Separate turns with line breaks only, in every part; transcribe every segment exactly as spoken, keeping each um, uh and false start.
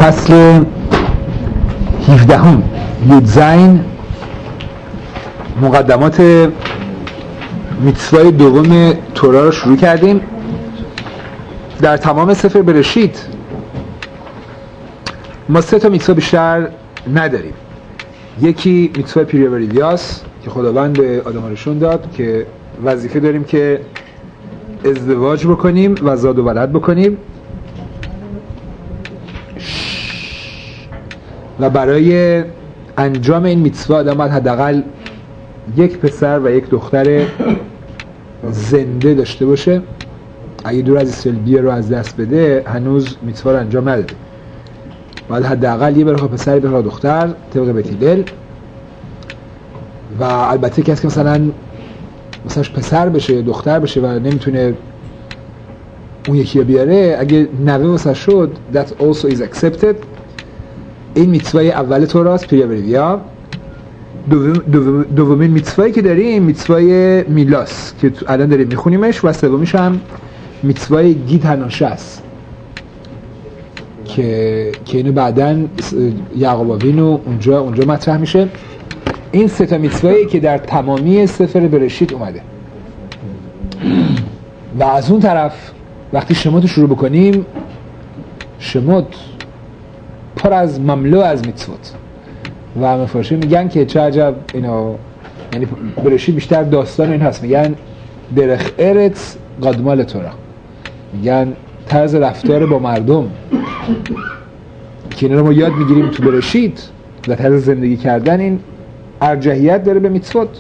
فصل هفدهم یودزین مقدمات میتسوای دوم تورا رو شروع کردیم. در تمام سفر برشید ما سه تا میتسوا بیشتر نداریم. یکی میتسوای پیریوریدیاس که خداوند به آدم نشون داد که وظیفه داریم که ازدواج بکنیم و زاد و ولد بکنیم و برای انجام این میتسوا آدم باید حداقل یک پسر و یک دختر زنده داشته باشه. اگه دور از اسرائیل بیه رو از دست بده هنوز میتسوا رو انجام نداده. باید حداقل یه برخواه پسر یه برخواه دختر طبق بیت هیلل. و البته کسی که مثلا مثلا پسر بشه یا دختر بشه و نمیتونه اون یکی بیاره، اگه نوه واسه شد that also is accepted. این میتسوای اول توراست، پیریوریدیا. دومین دومین میتسوایی که داریم میتسوای میلاس که الان داریم میخونیمش و سومیش هم میتسوای گید هناشه است که که اینو بعداً یعقوب آوینو اونجا اونجا مطرح میشه. این سه تا میتسوایی که در تمامی سفر برشید اومده. و از اون طرف وقتی شموت رو شروع بکنیم، شموت پر از مملو از میتسوت و مفارشی میگن که چه عجب اینا، یعنی برشید بیشتر داستان این هست. میگن درخ ارت قادمال تورا، میگن طرز رفتار با مردم که اینا رو ما یاد میگیریم تو برشید و طرز زندگی کردن این ارجحیت داره به میتسوت.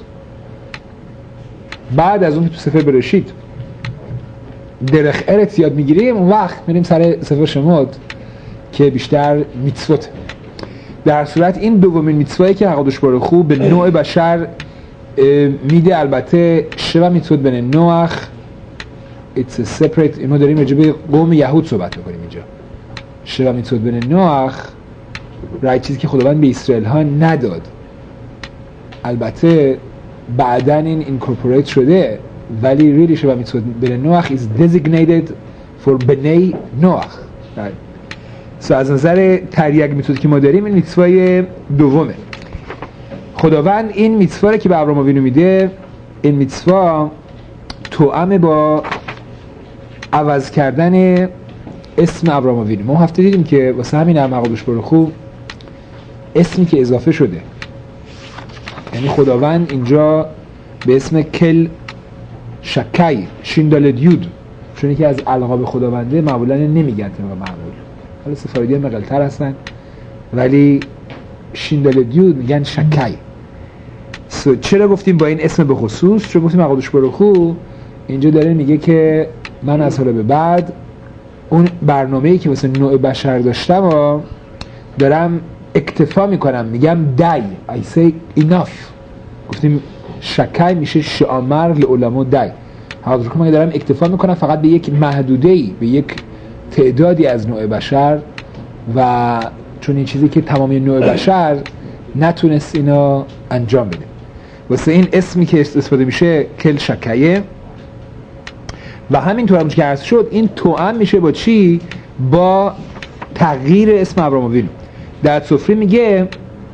بعد از اون که تو سفر برشید درخ ارت یاد میگیریم، اون وقت میریم سر سفر شموت که بیشتر میتسوت. در صورت این دومین میتسوایی که حقادش باره خوب به نوع بشر میده. البته شبه میتسوت بین نوح it's a separate، ما داریم راجع به قوم یهود صحبت میکنیم اینجا. شبه میتسوت بین نوح رای چیزی که خداوند به اسرائیل ها نداد، البته بعدن این اینکورپوریت شده، ولی ریلی شبه میتسوت بین نوح is designated for بنی نوح. سو از نظر تریاگ میتسوت که ما داریم این میتسوای دومه. خداوند این میتسوا رو که به ابراهام آوینو میده، این میتسوا توأم با عوض کردن اسم ابراهام آوینو. ما هفته دیدیم که واسه همین هم حقادش باره خوب اسمی که اضافه شده، یعنی خداوند اینجا به اسم کل شکی شیندال یود، چون یکی از القاب خداونده معمولا نمیگن طبق معمول، حالا سفاریدی هم مقلتر هستن، ولی شیندال یود میگن شکی. سو چرا گفتیم با این اسم به خصوص؟ چون گفتیم حقادش باره خوب اینجا داره میگه که من از حالا به بعد اون برنامه‌ای که واسه نوع بشر داشتم و دارم اکتفا میکنم، میگم دای I say enough. گفتیم شکی میشه شامر لعلمو دای. حاضر کنم دارم اکتفا میکنم فقط به یک محدوده‌ای، به یک تعدادی از نوع بشر، و چون این چیزی که تمامی نوع بشر نتونست اینا انجام بده. واسه این اسمی که استفاده میشه کل شکیه. و همینطور همونش که عرض شد این توأم میشه با چی؟ با تغییر اسم ابراهام آوینو. در سفری میگه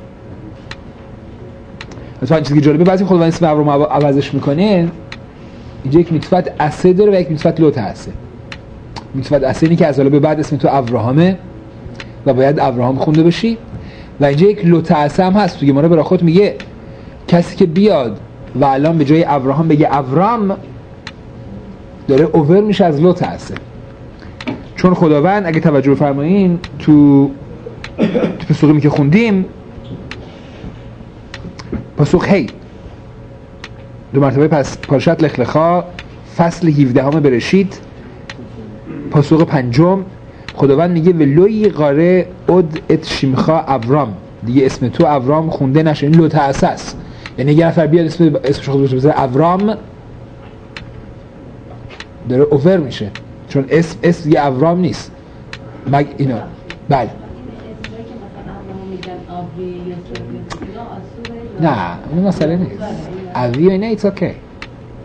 مثلا چیزی که جالبه، بعضی خداوند اسم ابراهام عوضش میکنه. اینجا یک میتسوت اسه داره و یک میتسوت لوت اسه. میتسوت اسه اینی که از حالا به بعد اسم تو ابراهامه و باید ابراهام خونده بشی، و اینجا یک لوت اسه هم هست. تو گمارا براخوت میگه کسی که بیاد و الان به جای ابراهام بگه ابرام، داره اوور میشه از لوت اسه. چون خداوند اگه توجه بفرمایین تو تو پاسخی که خوندیم، پاسخ هی دو مرتبه پس پارشت لخلخا فصل هفدهم برشید پاسخ پنجم، خداوند میگه ولوی قاره اد ات شیمخا ابرام، دیگه اسم تو ابرام خونده نشه. این لوت اساس، یعنی یه نفر بیاد اسم اسمش خودش بذاره ابرام، داره اوور میشه، چون اسم اسم یه ابرام نیست. مگ اینا بله نه اون مسئله نیست. اوی و اینه ایتس اوکی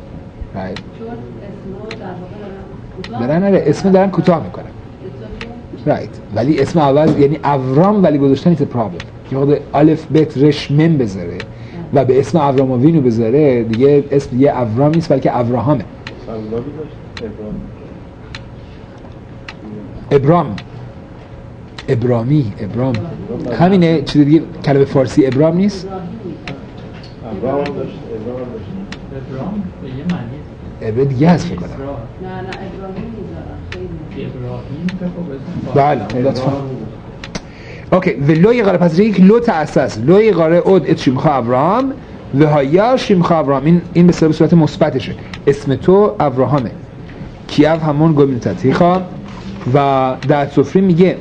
دارن اسم دارن کوتاه میکنن. رایت ولی اسم عوض یعنی ابرام ولی گذاشتن ایت پرابلم که خود الف بت رش مم بذاره و به اسم ابراموینو بذاره دیگه اسم دیگه ابرام نیست بلکه ابراهامه. ابرام ابرامی ابرام همینه. چیز دیگه کلمه فارسی ابرام نیست.
ابرام داشت ابرام داشت
ابرام به یه معنی
ابرام دیگه هست فکر کنم.
نه نه ابراهیم میذارن
ابراهیم که خب اسم
بله لطفا. اوکی و لوی قاره پس یک لو تأسس لوی قاره اود ات شیمخا ابراهام و هایا شیمخا ابراهام این این به صورت مثبتشه اسم تو ابراهامه کیاو همون گومین تاتیخا و در سفری میگه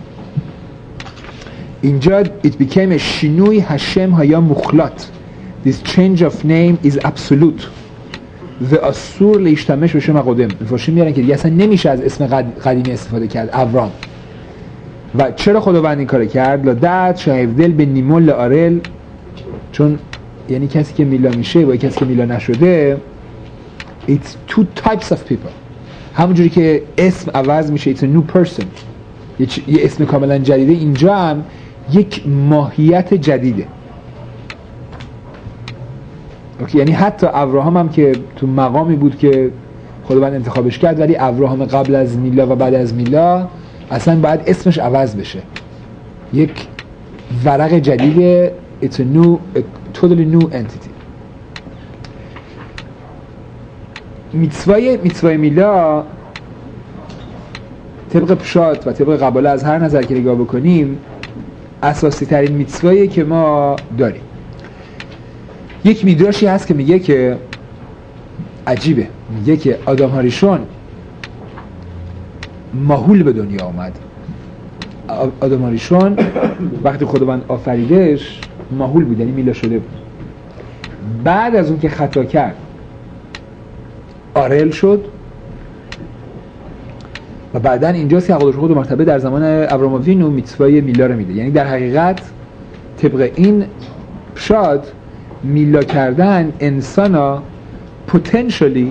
اینجا it became a شینوی هشم هایا مخلط this change of name is absolute و اصور لیشتمش بشه مقدم مفاشی میارن که دیگه اصلا نمیشه از اسم قدیمی استفاده کرد ابرام. و چرا خداوند این کار کرد؟ لادت شایفدل به نیمون لآرل چون یعنی کسی که میلا میشه با کسی که میلا نشده it's two types of people همونجوری که اسم عوض میشه it's a new person یه, چ... یه اسم کاملا جدیده اینجا هم یک ماهیت جدیده. اوکی یعنی حتی ابراهام هم که تو مقامی بود که خداوند انتخابش کرد ولی ابراهام قبل از میلا و بعد از میلا اصلا باید اسمش عوض بشه یک ورق جدیده it's a new a totally new entity. میتسوای میتسوای میلا طبق پشات و طبق قباله از هر نظر که نگاه بکنیم اساسی ترین میتسوایی که ما داریم. یک میدراشی هست که میگه که عجیبه میگه که آدم هاریشون ماهول به دنیا آمد. آدم هاریشون وقتی خداوند آفریدش ماهول بود یعنی میلا شده بود. بعد از اون که خطا کرد آرل شد و بعدن اینجاست که حقوقش خود مرتبه در زمان ابراموینو میتسوای میلا رو میده. یعنی در حقیقت طبق این پشاد میلا کردن انسانا پوتنشالی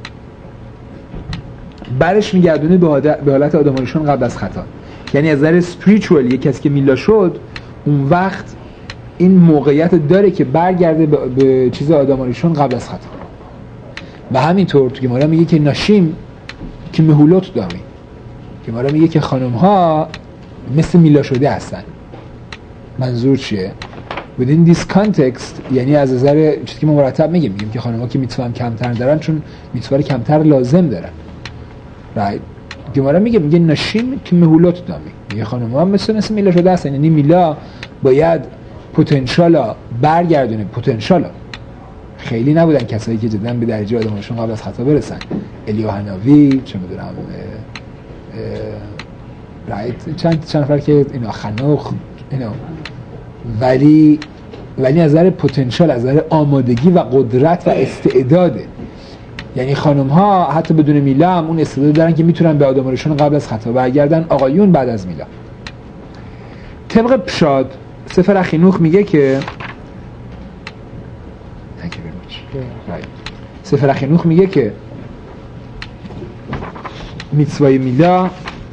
برش میگردونه به حالت آدمانیشون قبل از خطا. یعنی از نظر اسپریچوال یک کسی که میلا شد اون وقت این موقعیت داره که برگرده به, به چیز آدمانیشون قبل از خطا. و همینطور تو گمارا میگه که ناشیم که مهولوت دامی که گمارا میگه که خانم ها مثل میلا شده هستن. منظور چیه؟ within this context یعنی از نظر چیزی که ما مرتب میگیم میگیم که خانم ها که میتوا هم کمتر دارن چون میتوا رو کمتر لازم دارن. right گمارا میگه میگه ناشیم که مهولوت دامی میگه خانم ها مثل مثل میلا شده هستن. یعنی میلا باید پتانسیالا برگردونه. پتانسیالا خیلی نبودن کسایی که جدا به درجه آدمشون قبل از خطا برسن. الیو حناوی چه میدونم رایت چند چند نفر که اینا خنوخ اینا ولی ولی از نظر پتانسیل از نظر آمادگی و قدرت و استعداده. یعنی خانم ها حتی بدون میلا هم اون استعداد دارن که میتونن به آدمشون قبل از خطا برگردن. آقایون بعد از میلا. طبق پشاد سفر اخینوخ میگه که سفر اخینوخ میگه که میتسوای میلا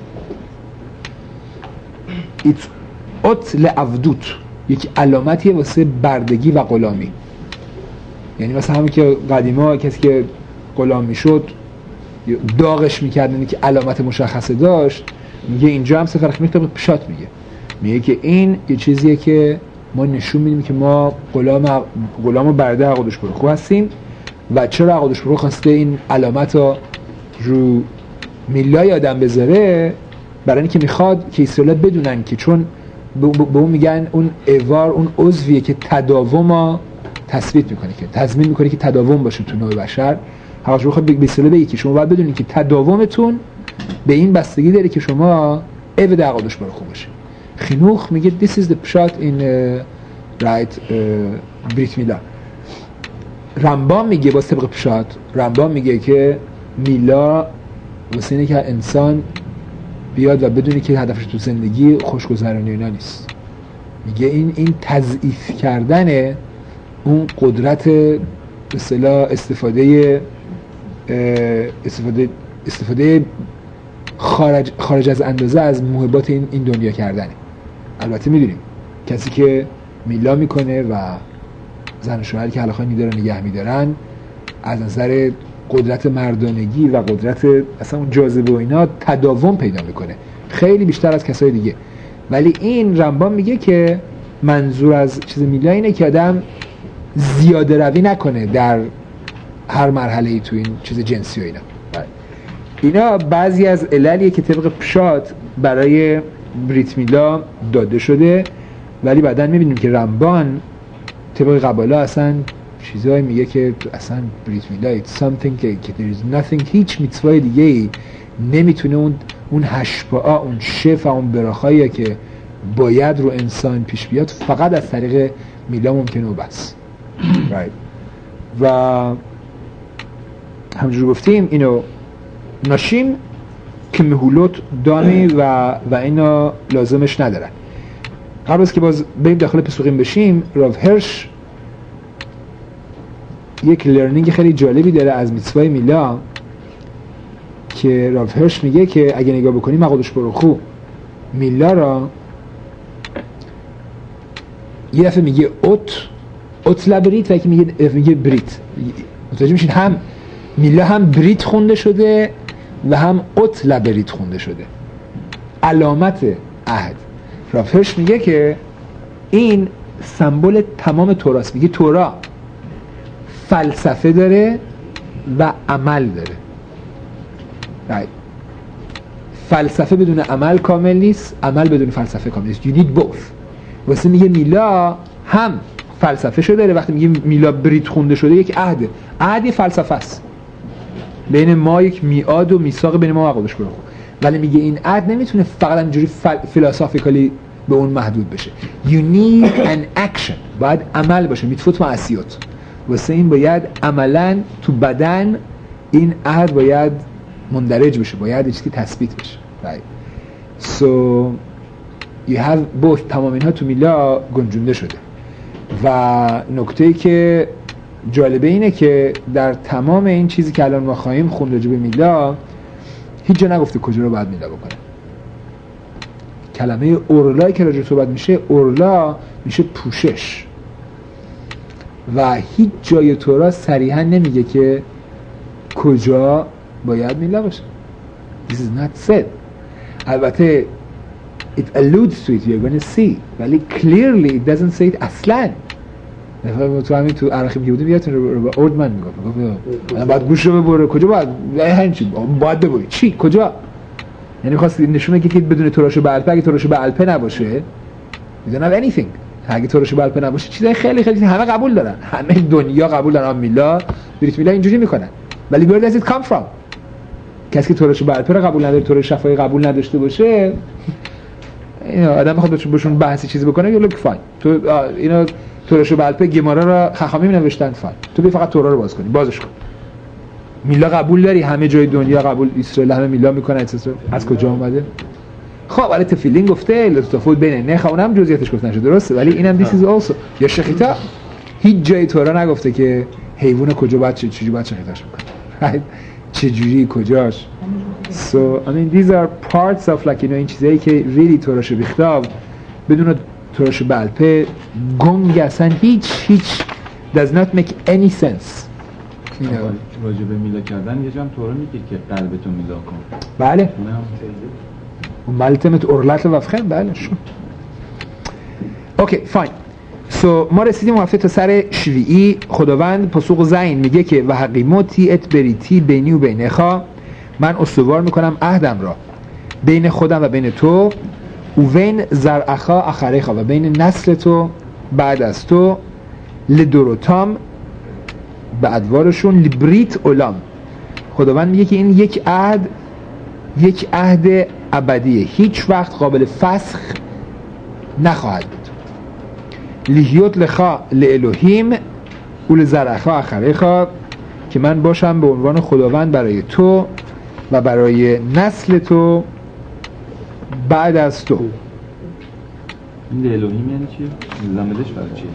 ایت اوت لعبدوت یک علامتیه واسه بردگی و غلامی. یعنی مثلا همین که قدیما کسی که غلام میشد داغش میکردن که علامت مشخصه داشت. میگه اینجا هم سفر اخینوخ طبق پشات میگه میگه که این یه چیزیه که ما نشون میدیم که ما غلام غلام و برده عقدش برو خوب هستیم. و چرا عقدش برو خواسته این علامت رو رو میلای آدم بذاره؟ برای اینکه میخواد که اسرائیل بدونن که چون به اون میگن اون اوار اون عضویه که تداوم تثبیت میکنه که تضمین میکنه که تداوم باشه تو نوع بشر. حقش رو به اسرائیل بگی که شما باید بدونید که تداومتون به این بستگی داره که شما او عقدش برو خوب باشه. خینوخ میگه this is the shot in uh, right uh, بریت میلا. رمبان میگه با طبق پشات رمبان میگه که میلا واسه اینه که انسان بیاد و بدونی که هدفش تو زندگی خوشگذرانی اینا نیست. میگه این این تضعیف کردن اون قدرت به اصطلاح استفاده استفاده استفاده خارج خارج از اندازه از محبات این این دنیا کردنه. البته میدونیم کسی که میلا میکنه و زن و شوهری که علاقه میدارن نگه میدارن از نظر قدرت مردانگی و قدرت اصلا اون جاذبه و اینا تداوم پیدا میکنه خیلی بیشتر از کسای دیگه. ولی این رمبان میگه که منظور از چیز میلا اینه که آدم زیاده روی نکنه در هر مرحله‌ای تو این چیز جنسی و اینا. اینا بعضی از عللیه که طبق پشات برای بریت میلا داده شده، ولی بعداً میبینیم که رمبان طبق قبالا اصلا چیزایی میگه که اصلا بریت میلا it's something که there is nothing، هیچ میتوای دیگه ای نمیتونه اون اون هشپا اون شفا اون براخایی که باید رو انسان پیش بیاد فقط از طریق میلا ممکنه و بس. right. و همجور گفتیم اینو ناشیم که مهولوت دامی و و اینا لازمش ندارن. قبل از که باز بریم داخل پسوقیم بشیم، راو هرش یک لرنینگ خیلی جالبی داره از میتوای میلا که راو هرش میگه که اگه نگاه بکنیم مقادش بروخو میلا را یه دفعه میگه اوت اوت لبریت و یکی میگه میگه بریت. متوجه میشین هم میلا هم بریت خونده شده و هم اوت لبریت خونده شده، علامت عهد. رافرش میگه که این سمبل تمام توراست. میگه تورا فلسفه داره و عمل داره. right. فلسفه بدون عمل کامل نیست، عمل بدون فلسفه کامل نیست. You need both. واسه میگه میلا هم فلسفه شده داره. وقتی میگه میلا بریت خونده شده یک عهده، عهد یه فلسفه است بین ما، یک میعاد و میثاق بین ما و قدش برو. ولی میگه این عهد نمیتونه فقط اینجوری فل... فلسافیکالی به اون محدود بشه. You need an action. باید عمل باشه. میتفوت معصیات. واسه این باید عملاً تو بدن این عهد باید مندرج بشه، باید یه چیزی تثبیت بشه. right. So you have both. تمام اینها تو میلا گنجونده شده. و نکته‌ای که جالبه اینه که در تمام این چیزی که الان ما خواهیم خوند راجع به میلا هیچ جا نگفته کجا رو باید میلا بکنه. کلمه اورلایی که راجع صحبت میشه، اورلا میشه پوشش، و هیچ جای تورا صریحا نمیگه که کجا باید میلا باشه. This is not said. البته it alludes to it, you're going to see, ولی clearly it doesn't say it اصلاً. تو همین تو عراقی که بودیم یادتون رو با اوردمن میگفت میگفت باید گوش رو ببره. کجا باید؟ همین چی باید ببری؟ چی؟ کجا؟ یعنی خواست نشونه که بدون توراشو به الپه، اگه توراشو به الپه نباشه you don't have anything. اگه توراشو به الپه نباشه چیزای خیلی خیلی همه قبول دارن، همه دنیا قبول دارن. میلا بریت میلا اینجوری میکنن، ولی where does it come from؟ کسی که توراشو به الپه رو قبول نداره، تور شفاهی قبول نداشته باشه، اینا آدم بخواد بهشون بحثی چیزی بکنه you look fine. تو اینا توراشو به الپه گمارا را خخامی نوشتن فاین، تو بی فقط تورا رو باز کنی، بازش کن. میلا قبول داری؟ همه جای دنیا قبول، اسرائیل همه میلا میکنن. از کجا اومده؟ خب ولی تفیلین گفته لطفاً بین نخ اونم جزئیاتش گفتن شده درسته، ولی اینم this is also. یا شخیتا هیچ جای تورا نگفته که حیوان کجا باید چه چجوری باید شخیتاش بکنه. چه جوری کجاش. So I mean these are parts of like you know این چیزایی که really توراشو بیختاب بدون توراشو به الپه گنگ اصلا هیچ هیچ does not make any sense.
راجع به میلا کردن یه جمع تورا میگه که قلبتو میلا کن.
بله اون ملتمت اورلت و فخر. بله شو اوکی فاین. سو ما رسیدیم وقتی تا سر شویعی. خداوند پاسوق زین میگه که و حقیموتی ات بریتی بینی و بینخا، من استوار میکنم عهدم را بین خودم و بین تو، و بین زرعخا اخریخا، و بین نسل تو بعد از تو، لدوروتام به ادوارشون، لبریت اولام. خداوند میگه که این یک عهد یک عهد ابدیه، هیچ وقت قابل فسخ نخواهد بود. لیهیوت لخا لالوهیم و لزرعخا اخریخا، که من باشم به عنوان خداوند برای تو و برای نسل تو بعد از تو.
این الوهیم یعنی چی؟ زمدش برای چی؟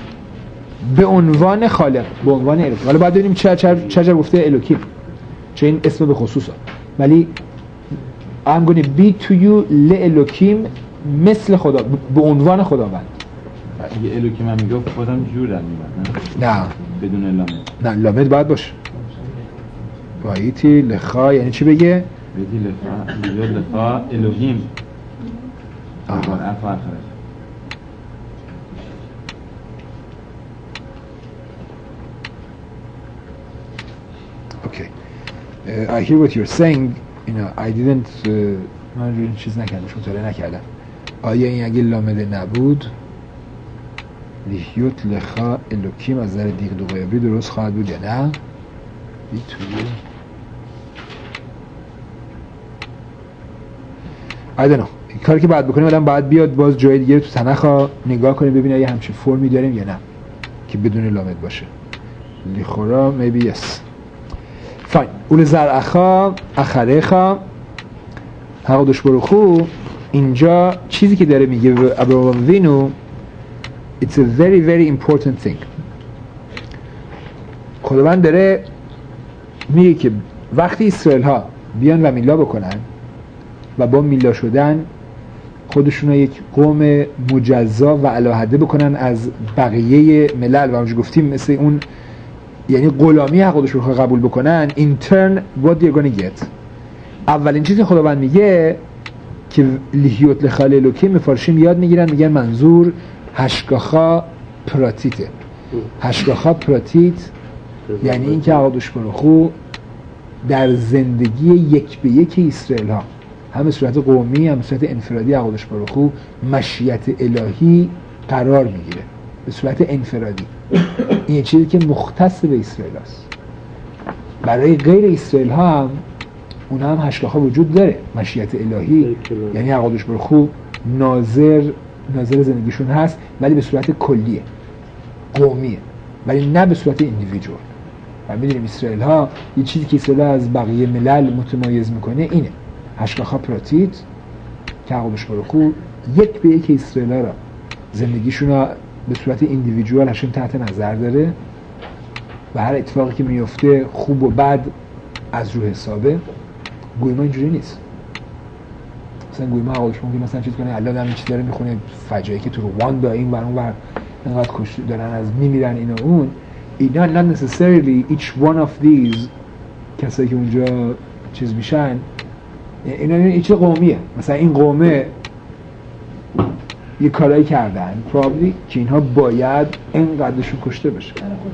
به عنوان خالق، به عنوان الوهیم. حالا باید ببینیم چه چه چه گفته الوکیم، چه این اسم به خصوصه، ولی I'm going to be to you لالوکیم مثل خدا، به عنوان خداوند.
اگه الوکیم هم میگفت خودم جور در میمد نه؟
نه
بدون لامد.
نه لامد باید باشه. باییتی لخا یعنی چی بگه؟
بدی لخا بگه لخا الوهیم بار افا خرج.
Okay. Uh, I hear what you're saying. You know, I didn't uh, من روی این چیز نکردم، مطالعه نکردم. آیا این اگه لامده نبود لیهیوت لخا الوکیم از نظر دیق دوغیابی درست خواهد بود یا نه؟ بی توی I don't know. کاری که باید بکنیم آدم باید بیاد باز جای دیگه تو تنخ نگاه کنیم ببینیم اگه همچین فرمی داریم یا نه که بدون لامد باشه. لیخورا maybe yes. فاین. اول زرعخا اخرخا حقدش بروخو اینجا چیزی که داره میگه به ابراهام وینو it's a very very important thing. خداوند داره میگه که وقتی اسرائیل ها بیان و میلا بکنن و با میلا شدن خودشون رو یک قوم مجزا و علاهده بکنن از بقیه ملل و همونجور گفتیم مثل اون یعنی غلامی حقودش رو قبول بکنن in turn what you're gonna get. اولین چیزی خداوند میگه که لیهیوت لخال الوکیم مفارشیم یاد میگیرن میگن منظور هشگاخا پراتیته. هشگاخا پراتیت یعنی این که حقودش بروخو در زندگی یک به یک اسرائیل ها هم به صورت قومی هم به صورت انفرادی حقودش بروخو مشیت الهی قرار میگیره به صورت انفرادی. این چیزی که مختص به اسرائیل هست. برای غیر اسرائیل ها هم اون هم هشگاخا وجود داره مشیت الهی یعنی حقودش بروخو ناظر ناظر زندگیشون هست ولی به صورت کلیه قومیه ولی نه به صورت اندیویدوال. و میدونیم اسرائیل ها یه چیزی که اسرائیل از بقیه ملل متمایز میکنه اینه هشگاخا پراتیت که حقودش بروخو یک به یک اسرائیل ها را زندگیشون را به صورت اندیویدوال هشون تحت نظر داره و هر اتفاقی که میفته خوب و بد از رو حسابه. گویما اینجوری نیست. مثلا گویما حقودش ممکن مثلا چیز کنه الله دارم چیز داره میخونه فجایی که تو رواندا این ور اون ور انقدر کشته دارن از میمیرن اینا اون اینا not necessarily each one of these کسایی که اونجا چیز میشن اینا این چیز قومیه. مثلا این قومه یه کارایی کردن probably که اینها باید اینقدرشون کشته بشه.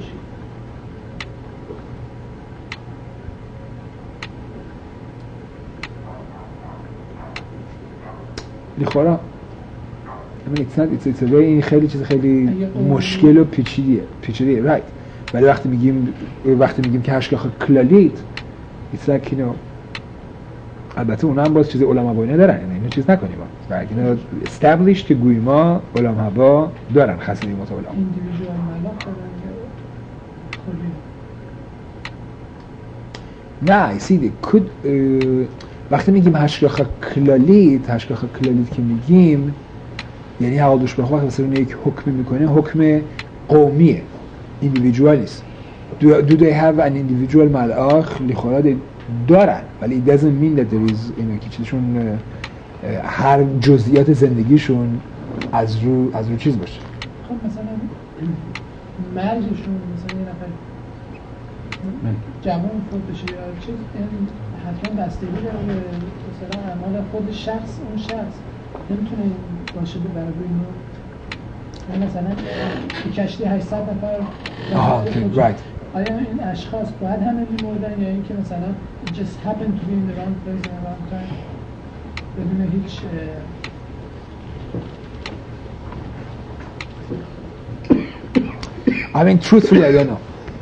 لیخورا I mean it's not it's, it's a very این خیلی چیز خیلی مشکل و پیچیدیه پیچیدیه right. ولی وقتی میگیم وقتی میگیم که هشگاخا کلالیت it's like you know البته اونا هم باز چیز علما با اینا دارن اینو چیز نکنیم با اینا established که گویما علما با دارن خاصی متعال
individual ملاک دارن
نه see they could uh, وقتی میگیم هشگاخا کلالیت هشگاخا کلالیت که میگیم یعنی حقودش بروخو وقتی مثلا یک حکم میکنه حکم قومیه individual نیست. do, do they have an individual ملاک لیخورا دارن ولی it doesn't mean that there is اینو که چیزشون هر جزئیات زندگیشون از رو از رو چیز باشه.
خب مثلا مرجشون مثلا یه نفر جمعون فوت بشه یا چیز این حتما بستگی داره به مثلا اعمال خود شخص اون شخص نمیتونه باشه به برای اینو یعنی مثلا کشتی هشتصد نفر
آها right.
آیا این اشخاص باید همه میمردن یا اینکه مثلا just happen to be in the wrong place at the wrong time بدون هیچ
I mean truthfully I don't know.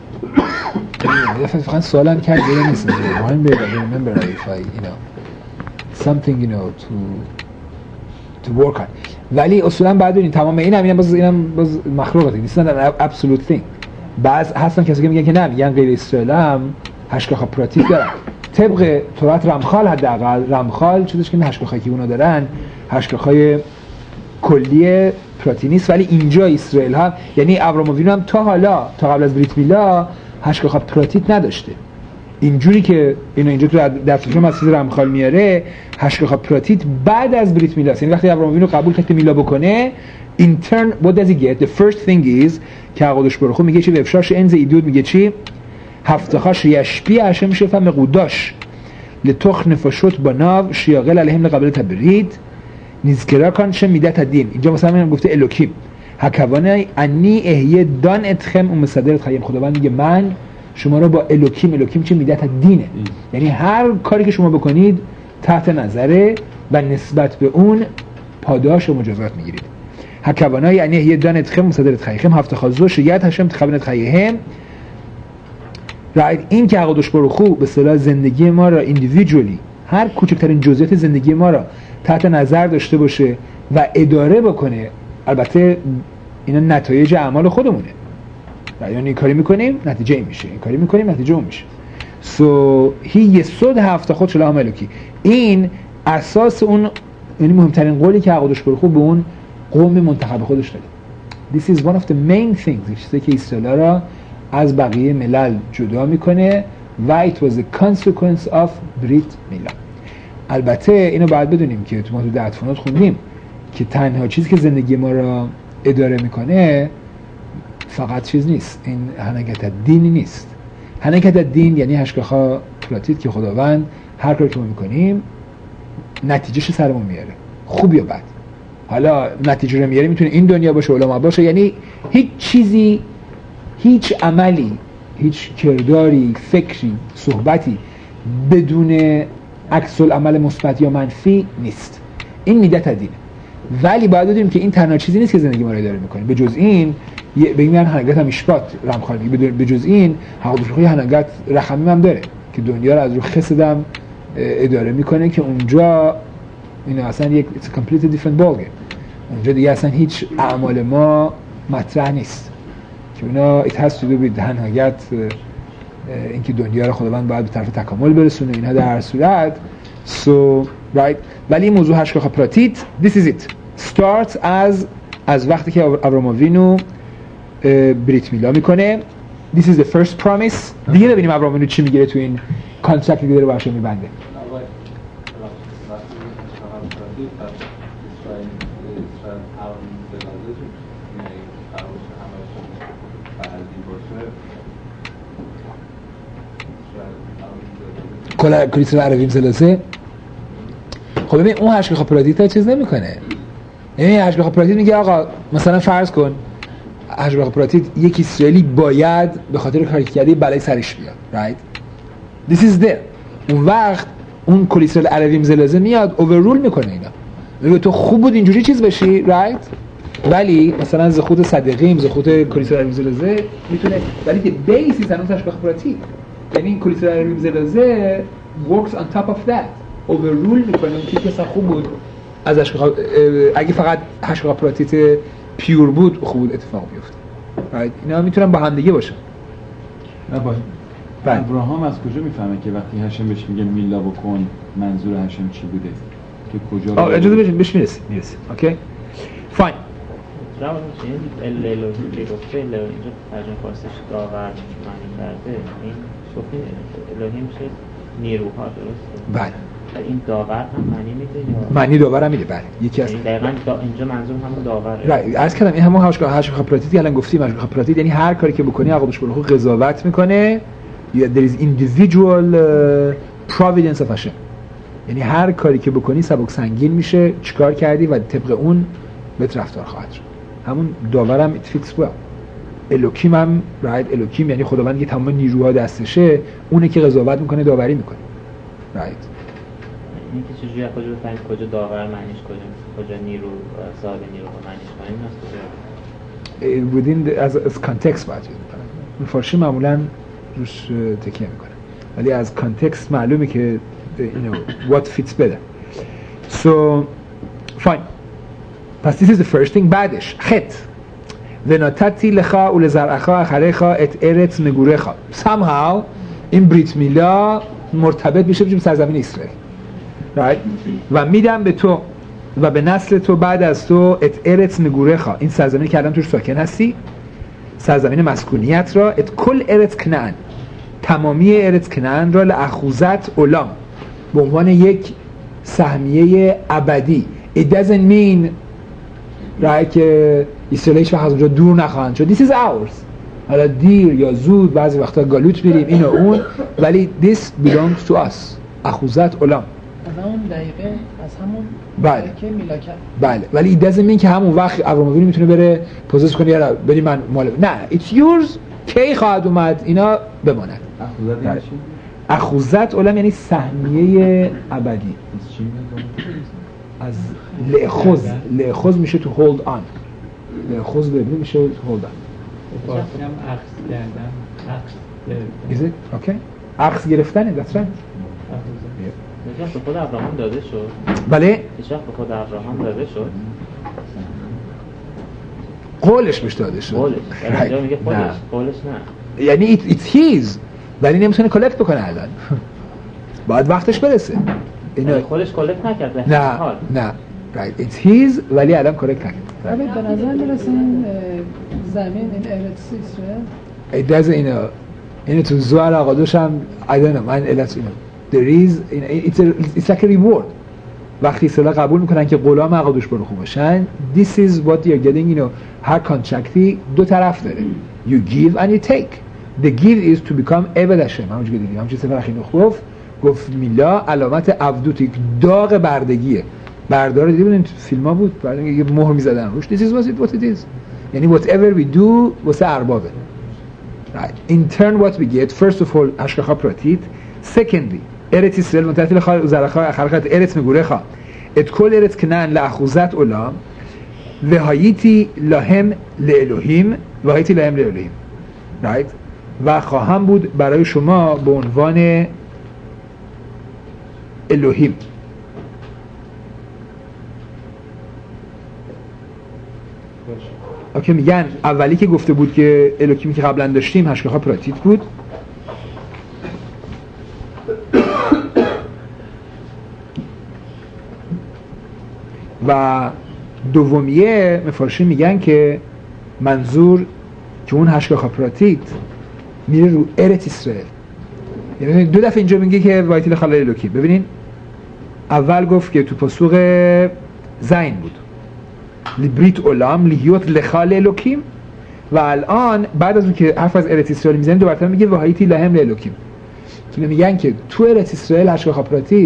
فقط سوالم کرد دیگه نیست مهم بیاد I remember if I you know something you know to to work on. ولی اصولا بعد این تمام این هم باز اینم باز مخلوقاتی نیستن در absolute thing. بعض هستن کسی که میگن که نه میگن غیر اسرائیل هم هشگاخا پراتیک دارن طبق تورات رمخال حداقل رمخال چیزش که هشگاخایی که اونا دارن هشگاخای کلی پراتی نیست ولی اینجا اسرائیل ها یعنی ابراهام وینو هم تا حالا تا قبل از بریت میلا هشگاخا پراتیت نداشته. اینجوری که اینا اینجا تو دفترچه مسجد رمخال میاره هشگاخا پراتیت بعد از بریت میلا، یعنی وقتی ابراهیم رو قبول کرد میلا بکنه in turn what does he get? The first thing is که قدوش برخو میگه چی؟ وفشاش انز ایدود میگه چی؟ هفتخاش یشپی هشم شفا مقوداش لتخ نفشوت بناو شیاغل علیهم لقبل تبرید نزکرا کن چه میدت دین. اینجا مثلا من گفته الوکیم حکوانه انی احیه دان اتخم و مصدرت خیم. خداوند میگه من شما رو با الوکیم، الوکیم چه میدت دینه، یعنی هر کاری که شما بکنید تحت نظره و نسبت به اون پاداش و مجازات میگیرید. حکوانه یعنی احیه دان اتخم مصدرت خیم هفته خازو شیعت هشم تخبنت خیهم. رایت این که قدوش برخو به اصطلاح زندگی ما را ایندیویدوالی هر کوچکترین جزئیات زندگی ما را تحت نظر داشته باشه و اداره بکنه. البته اینا نتایج اعمال خودمونه، یعنی این کاری میکنیم نتیجه این میشه، این کاری میکنیم نتیجه اون میشه. سو هی یسود هفته خود شلا ملکی، این اساس اون، یعنی مهمترین قولی که قدوش برخو به اون قوم منتخب خودش داده. This is one of the main things چیزی که اصطلاح را از بقیه ملل جدا میکنه و it was a consequence of بریت میلا. البته اینو باید بدونیم که تو ما تو دعتفانات خوندیم که تنها چیزی که زندگی ما را اداره میکنه فقط چیز نیست، این حنکت دینی نیست. حنکت دین یعنی هشگاخا پراتیت که خداوند هر کاری که ما میکنیم نتیجهش سرمون میاره، خوب یا بد. حالا نتیجه رو میاره میتونه این دنیا باشه علما باشه، یعنی هیچ چیزی، هیچ عملی، هیچ کرداری، فکری، صحبتی بدون عکس العمل مثبت یا منفی نیست. این میدت دینه. ولی باید بدونیم که این تنها چیزی نیست که زندگی ما رو اداره میکنه. به جز این بگیم هنگات هم اشپات رمخال میگه به جز این حقوقی هنگات رخمی هم داره که دنیا رو از رو خسدم اداره میکنه که اونجا این اصلا یک it's a completely different ballgame. اونجا دیگه اصلا هیچ اعمال ما مطرح نیست که اونا it has to do with هنگات اینکه دنیا رو خداوند باید به طرف تکامل برسونه اینها در هر صورت. So right. ولی این موضوع هشگاخا پراتیت this is it starts از از وقتی که ابراهیم بریت میلا میکنه. This is the first promise. دیگه ببینیم ابراهیم چی میگیره تو این کانترکتی که داره باشه میبنده. کلا کلیسا عربیم سلاسه. خب ببین اون هشگاخا پراتیت چیز نمیکنه. یعنی هشگاخا پراتیت میگه آقا مثلا فرض کن هشگاخا پراتیت یک اسرائیلی باید به خاطر کاری که کرده بلای سرش بیاد. Right? This is there. اون وقت اون کلیسا عربیم سلاسه میاد اووررول میکنه اینا. میگه تو خوب بود اینجوری چیز بشی. Right? ولی مثلا ز خود صدقیم ز خود کلیسا عربیم سلاسه میتونه، ولی که بیسیس هنوز هشگاخا پراتیت، یعنی این کلیسا عربیم سلاسه works on top of that. overrule میکنه اون چیزی که اصلا خوب بود از هشگاخا، اگه فقط هشگاخا پراتیت پیور بود خوب بود اتفاق بیفته. right. اینا میتونن با هم دیگه باشن.
نه با ابراهام از کجا میفهمه که وقتی هشم بهش میگه میلا بکن منظور هشم چی بوده که کجا؟ آه
اجازه بدید بهش میرسیم میرسیم. اوکی فاین.
جواب این الهی که گفته اینجا ترجمه فارسیش داور معنی کرده، این گفته الهی میشه نیروها، درسته؟
بله.
این داور هم معنی میده یا
معنی داور هم میده؟ بله. یکی از
دقیقاً دا... اینجا منظور همون داوره.
رایت. عرض کردم این همون هشگاخا هشگاخا پراتیت الان گفتیم. هشگاخا پراتیت یعنی هر کاری که بکنی عقبش برو قضاوت میکنه. there is individual uh, providence of Hashem. یعنی هر کاری که بکنی سبک سنگین میشه چیکار کردی و طبق اون بهت رفتار خواهد شد. همون داورم it fits well. الوکیم هم رایت. الوکیم یعنی خداوند که تمام نیروها دستشه، اونه که قضاوت میکنه داوری میکنه. رایت.
این که چجوری کجا بفهمید کجا داور معنیش کجا کجا نیرو صاحب نیرو معنیش کنیم است کجا
within the, از از کانتکست باید چیز میکنن. فارسی معمولا روش تکیه میکنه ولی از کانتکست معلومه که you know what fits better. So fine. پس this is the first thing. بعدش خط وناتتی لخا و لزرعخا اخریخا ات ارت نگورخا. somehow این بریت میلا مرتبط میشه بشیم سرزمین اسرائیل. right. و میدم به تو و به نسل تو بعد از تو ات ارت نگورخا، این سرزمینی که الان توش ساکن هستی، سرزمین مسکونیت را، ات کل ارت کنعان، تمامی ارث کنعان را لأخوذت علام به عنوان یک سهمیه ابدی. It doesn't mean رای که اسرائیل هیچ وقت از اونجا دور نخواهند شد. This is ours. حالا دیر یا زود بعضی وقتا گالوت میریم این و اون، ولی this belongs to us. اخوذت علام.
از اون دقیقه از همون
بله
که میلا کرد.
بله ولی it doesn't mean که همون وقت ابراهیمی میتونه بره پوزیس کنه یا بری من مال نه it's yours. کی خواهد اومد اینا بماند.
اخوذت یعنی چی؟
اخوذت علام یعنی سهمیه ابدی.
از چی میاد؟
از لأخذ لأخذ میشه to hold on. لأخذ ببینی میشه to hold on.
فارسی هم اخذ کردن، اخذ
Is
گرفتن.
it? Okay. اخذ گرفتنه. That's right.
هیچ به خود ابراهام داده شد.
بله.
هیچ به خود ابراهام داده شد.
قولش بهش داده شد.
قولش. اینجا میگه خودش. قولش نه.
یعنی it, it's his. ولی نمیتونه کلکت بکنه الان. باید وقتش برسه.
اینو خودش کلکت نکرد.
نه نه. Right. It's his ولی الان کلکت نکرد.
ولی به نظر میرسه این زمین این ارث اسرائیل.
It doesn't اینو اینو تو زوار آقادوش هم I don't know من علت اینو. There is it's a, it's like a reward. وقتی اسرائیل قبول میکنن که غلام آقادوش برو خوب باشن this is what you're getting. you know هر کانترکتی دو طرف داره. You give and you take. The give is to become عبد هشم. همونجوری که دیدیم همون چیز سفر اخینوخ گفت گفت میلا علامت عبدوت یک داغ بردگیه. بردار دیدی بودین تو فیلم ها بود بعد یه مهر میزدن روش this is what it, what it is. یعنی whatever we do واسه اربابه. Right. In turn what we get first of all اشکاخا پراتیت. Secondly ارث اسرائیل منتفل خال زرخا خلقت ارث مگوره خا ات کل ارث کنعان لأخوذت علام و هایتی لهم لالوهیم و هایتی لهم لالوهیم. Right. و خواهم بود برای شما به عنوان الوهیم. اوکی میگن اولی که گفته بود که الوکیمی که قبلا داشتیم هشگاه پراتیت بود و دومیه مفارشین میگن که منظور که اون هشگاه پراتیت میره رو ارث اسرائیل. یعنی دو دفعه اینجا میگه که وایتیل خلال الوکی. ببینین اول گفت که تو پاسوق زین بود لیبریت اولام لیهیوت لخال الوکیم و الان بعد از اون که حرف از ارث اسرائیل میزنیم دو مرتبه میگه وهایتی لهم لالوکیم. که میگن که تو ارث اسرائیل هشگاه پراتیت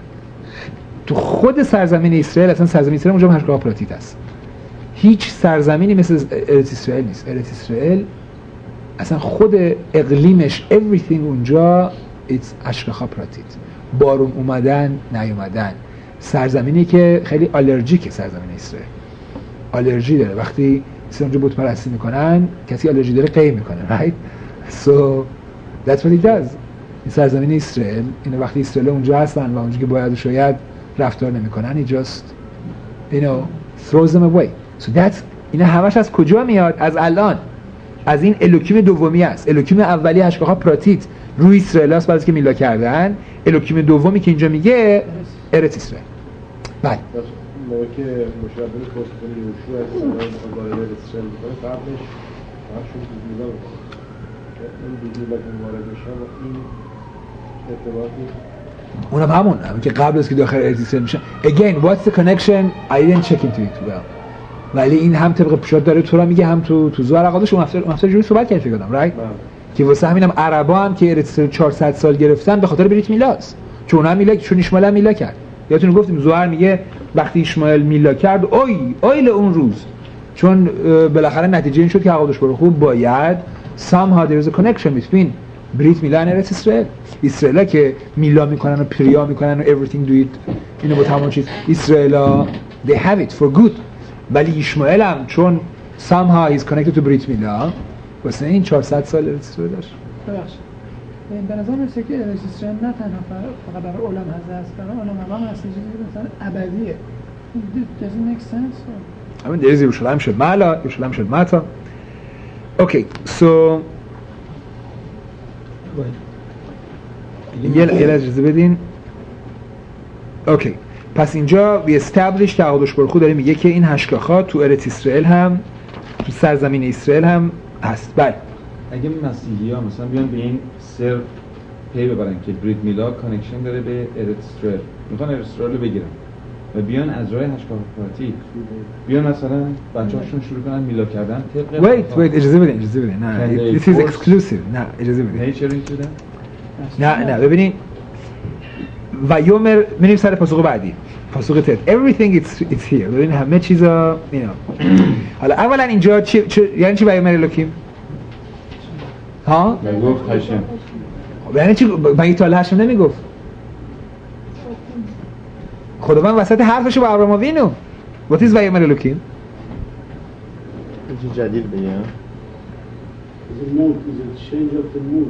تو خود سرزمین اسرائیل اصلا سرزمین اسرائیل اونجا هشگاه پراتیت است. هیچ سرزمینی مثل ارث اسرائیل نیست. ارث اسرائیل اصلا خود اقلیمش everything اونجا it's هشگاه پراتیت. بارون اومدن نیومدن سرزمینی که خیلی آلرژیکه. سرزمین اسرائیل آلرژی داره. وقتی اونجا بت پرستی میکنن کسی آلرژی داره قیم میکنه right so that's what he does. این سرزمین اسرائیل اینه وقتی اسرائیل اونجا هستن و اونجا که باید شاید رفتار نمیکنن he just you know throws them away. so that's اینا همش از کجا میاد؟ از الان از این الوکیم دومی است. الوکیم اولی هشگاه پراتیت روی اسرائیل است بعد از که میلا کردن. الوکیم دومی که اینجا میگه ارث اسرائیل. بله
موقعی که مشابه پستون یوشوع از سرای مقابل اسرائیل میکنه قبلش همشون دیدیلا میکنه این دیدیلا که وارد میشه و این ارتباطی
اونم همون همون که قبل از که داخل ارث اسرائیل میشه. again what's the connection I didn't check into it well. ولی این هم طبق پیشات داره تو را میگه هم تو تو زوار عقادش اون هفته اون هفته جوری صحبت کردیم فکر کنم right که واسه همینم عربا هم که ارث چهارصد سال گرفتن به خاطر بریت میلاست چون هم میلا چون اسماعیل هم میلا کرد. یادتون گفتیم زوار میگه وقتی اسماعیل میلا کرد اوی اویل اون روز چون بالاخره نتیجه این شد که عقادش برو خوب باید somehow there is a connection between بریت میلا و ارث اسرائیل. اسرائیل که میلا میکنن و پریا میکنن و everything do it اینو با تمام چیز اسرائیل they have it for good. ولی اسماعیل هم چون somehow is connected to بریت میلا واسه این چهارصد سال ارث اسرائیل داشت.
ببخشید به نظر میاد که ارث اسرائیل نه تنها فقط برای علم هست برای علما هم هست چیزی که مثلا ابدیه. doesn't make sense.
I mean there is یروشلایم شد معلا یروشلایم شد متا. Okay so یه یه اجازه بدین. اوکی پس اینجا we establish تعهدش برخو داره میگه که این هشگاه‌ها تو ارث اسرائیل هم تو سرزمین اسرائیل هم هست. بله
اگه مسیحی‌ها مثلا بیان به این سر پی ببرن که برید میلا کانکشن داره به ارتسترال، میخوان ارتسترال رو بگیرن و بیان از راه هشکافاتی بیان مثلا بچه‌هاشون شروع کنن میلا کردن طبق
wait wait اجازه بدین اجازه بدین نه this is exclusive نه اجازه بدین
نه چرا اینجوریه
نه نه ببینین و یومر میریم سر پاسخ بعدی پاسخ تد everything it's it's here ببین همه چیزا you know حالا اولا اینجا چی, چی یعنی چی و یومر الوکیم ها
گفت هاشم
یعنی چی مگه تا هاشم نمیگفت خداوند وسط حرفشو با ابراهیم وینو what is و یومر الوکیم
چیز جدید بگم
is a mood is a change of the mood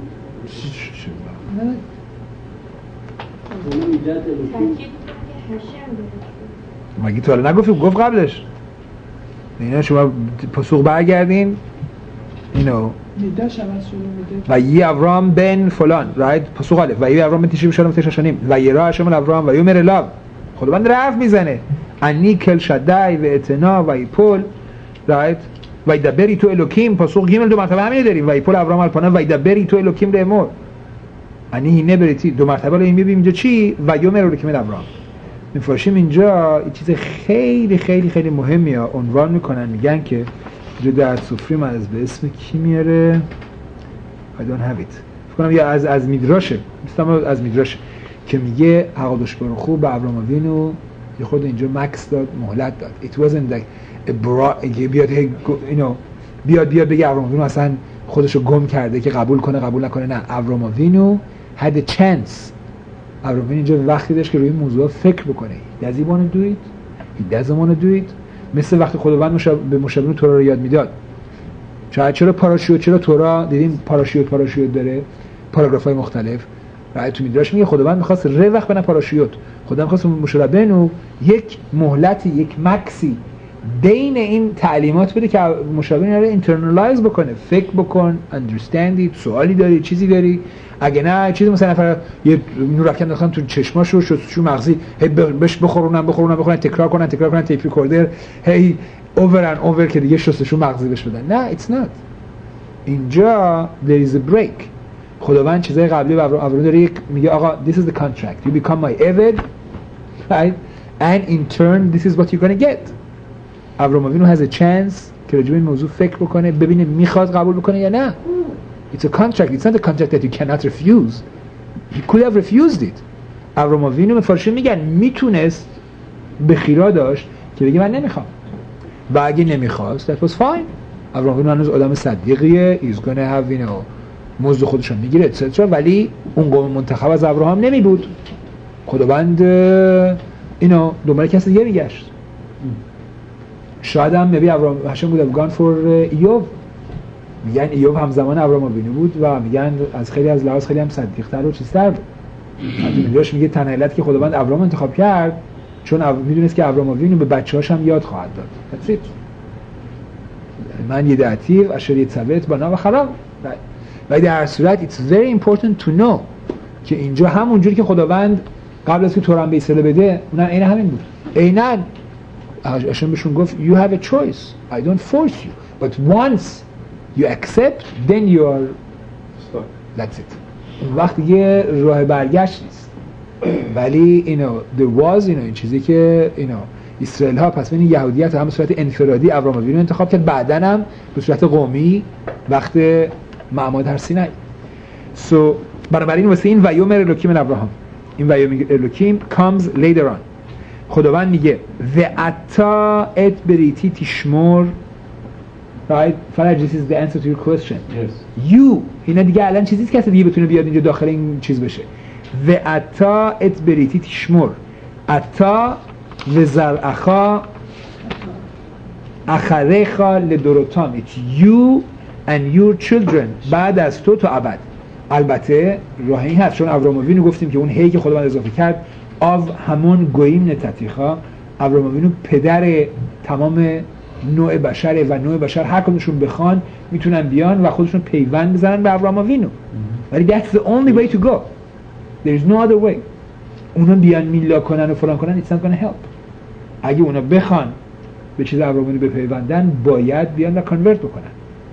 مگه تو حالا نگفتی گفت قبلش اینا شما پاسخ برگردین اینو
میداش عوض شده میده
و یه ابرام بن فلان رایت پاسخ الف و یه ابرام بن تیشیم شدم تیش شنیم و یه راه شمال ابرام و یه مرلاب خداوند رفت میزنه انی کل شدای و اتنا و ایپول رایت و ایدبری تو الوکیم پاسخ گیمل دو مرتبه همینه داریم و ایپول ابرام الپانا و ایدبری تو الوکیم رمور انی هینه بریتی دو مرتبه رو این میبینیم اینجا چی و یومر رو که ابراهیم میفرشیم اینجا این چیز خیلی خیلی خیلی مهمیه عنوان میکنن میگن که اینجا در سفری من از به اسم کی میاره I don't have it فکر کنم یا از از میدراشه مثلا از میدراشه که میگه حقادش برخو به ابراهیم وینو یه خود اینجا مکس داد مهلت داد it wasn't like a bra بیاد اینو بیاد بیاد بگه ابراهیم وینو اصلا خودشو گم کرده که قبول کنه قبول نکنه نه ابراهیم وینو had a chance ابراهیم اینجا وقتی داشت که روی این موضوع فکر بکنه does he want to do it he doesn't want to do it مثل وقتی خداوند مشاب... به مشابهین تورا رو یاد میداد شاید چرا پاراشوت چرا تورا دیدیم پاراشوت پاراشوت داره پاراگراف‌های مختلف رأی تو میدراش میگه خداوند می‌خواست ر وقت بنا پاراشوت خداوند می‌خواست مشابهین رو یک مهلتی یک مکسی بین این تعلیمات بده که مشابهین رو اینترنالایز بکنه فکر بکن understand it سوالی داری چیزی داری اگه نه چیزی مثلا نفر یه نورافکن داخل تو چشماشو شستشو مغزی هی بهش بخورونن بخورونن بخورن تکرار کنن تکرار کنن تیپ ریکوردر هی اوور اند اوور که دیگه شستشو مغزی بهش بدن نه it's not اینجا there is a break خداوند چیزای قبلی و ابراهیم داره میگه آقا this is the contract you become my Eved right and in turn this is what you're going to get ابراهیم وینو has a chance که راجع به این موضوع فکر بکنه ببینه میخواد قبول بکنه یا نه it's a contract it's not a contract that you cannot refuse he could have refused it ابراهیم وینو مفارشین میگن میتونست بخیرا داشت که بگه من نمیخوام و اگه نمیخواست that was fine ابراهیم وینو هنوز آدم صدیقیه he's gonna have you know موضوع خودشو میگیره etc ولی اون قوم منتخب از ابراهیم نمی بود خداوند اینو دنبال کسی دیگه میگشت شاید هم نبی ابراهیم هاشم بود افغان فور ایوب میگن ایوب همزمان ابراهیم وینو بود و میگن از خیلی از لحاظ خیلی هم صدیق‌تر و چیزتر بود حتی میگوش میگه تنها علت که خداوند ابراهیم انتخاب کرد چون میدونست که ابراهیم وینو به بچه‌هاش هم یاد خواهد داد that's it من یدعتیو اشریت ثابت با نام خراب و در هر صورت it's very important to know که اینجا همونجوری که خداوند قبل از که تورم به اسرائیل بده اونم عین همین بود عیناً اشون بهشون گفت you have a choice I don't force you but once you accept then you are stuck that's it اون وقت یه راه برگشت نیست ولی اینو there was اینو این چیزی که اینو اسرائیل ها پس ببین یهودیت هم به صورت انفرادی ابراهیم وینو انتخاب کرد بعداً هم به صورت قومی وقت معماد در سینای so بنابراین واسه این ویومر الوکیم ابراهیم این ویومر الوکیم comes later on خداوند میگه و اتا ات بریتی تشمور right فرج this is the answer to your question yes you اینا دیگه الان چیزیست که دیگه بتونه بیاد اینجا داخل این چیز بشه و اتا ات بریتی تشمور اتا و زرعخا اخرخا لدروتام it's you and your children بعد از تو تا ابد البته راه این هست چون ابراهیم وینو گفتیم که اون هی که خداوند اضافه کرد آو همون گویم نتاتیخا ابراهیم وینو پدر تمام نوع بشره و نوع بشر هر کدومشون بخوان میتونن بیان و خودشون پیوند بزنن به ابراهیم وینو ولی that's the only way to go there is no other way اونا بیان میلا کنن و فلان کنن it's not gonna help اگه اونا بخوان به چیز ابراهیم وینو بپیوندن باید بیان و کانورت بکنن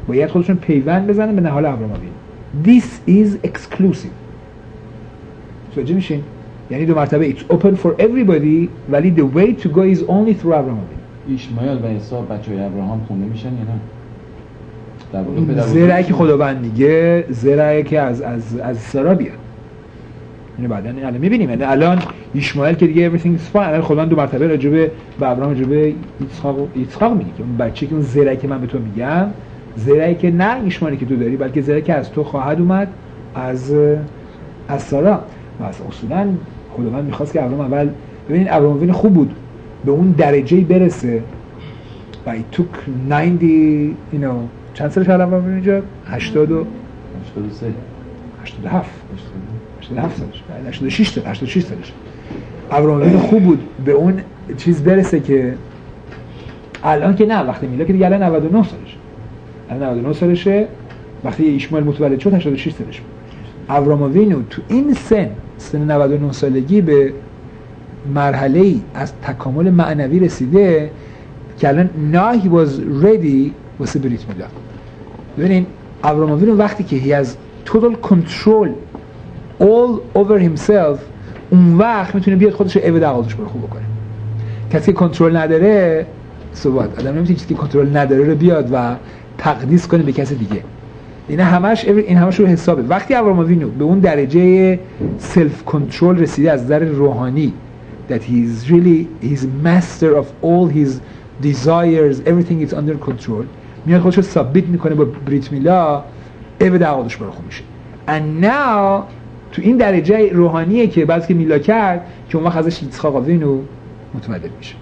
باید خودشون پیوند بزنن به نهال ابراهام اوینو. This is exclusive. متوجه میشین؟ یعنی دو مرتبه it's open for everybody ولی the way to go is only through ابراهام اوینو.
ایشمایل و عیسی بچهای ابراهام خونده میشن یا نه؟ در واقع پدر
زرعی که خداوند میگه زرعی که از از از سارا بیاد. یعنی بعداً الان میبینیم یعنی الان ایشمایل که دیگه everything is fine، الان خداوند دو مرتبه راجع به ابراهام راجع به اسحاق اسحاق میگه که اون بچه که اون زرعی که من به تو میگم زرعی که نه ایشمایلی که تو داری بلکه زرعی که از تو خواهد اومد از از سارا. مثلا اصولاً خداوند میخواست که ابراهام اول ببینید ابراهام وین خوب بود به اون درجه‌ای برسه و it took ninety you know چند سالش الان ابراهام اینجا هشتاد و
هشتاد و سه
هشتاد و هفت هشتاد و هفت سالش هشتاد و شش سال هشتاد و شش سالش ابراهام وین خوب بود به اون چیز برسه که الان که نه وقتی میلاد که دیگه الان نود و نه سالشه الان نود و نه سالشه وقتی ایشمایل متولد شد هشتاد و شش سالش بود. ابراهام وینو تو این سن سن نود و نه سالگی به مرحله‌ای از تکامل معنوی رسیده که الان now he was ready واسه بریت میلا. ببینین ابراهام وینو وقتی که he has total control all over himself اون وقت میتونه بیاد خودش رو عبد عقلش برو خوب بکنه. کسی که کنترل نداره ثبات آدم نمیتونه چیزی که کنترل نداره رو بیاد و تقدیس کنه به کسی دیگه. این همش این همش رو حسابه. وقتی ابراهام وینو به اون درجه سلف کنترل رسیده از نظر روحانی that he is really he's master of all his desires everything is under control میاد خودش رو ثابت میکنه با بریت میلا عبد عقلش برو خوب میشه. and now تو این درجه روحانیه که بعد که میلا کرد که اون وقت ازش اسحاق وینو متولد میشه.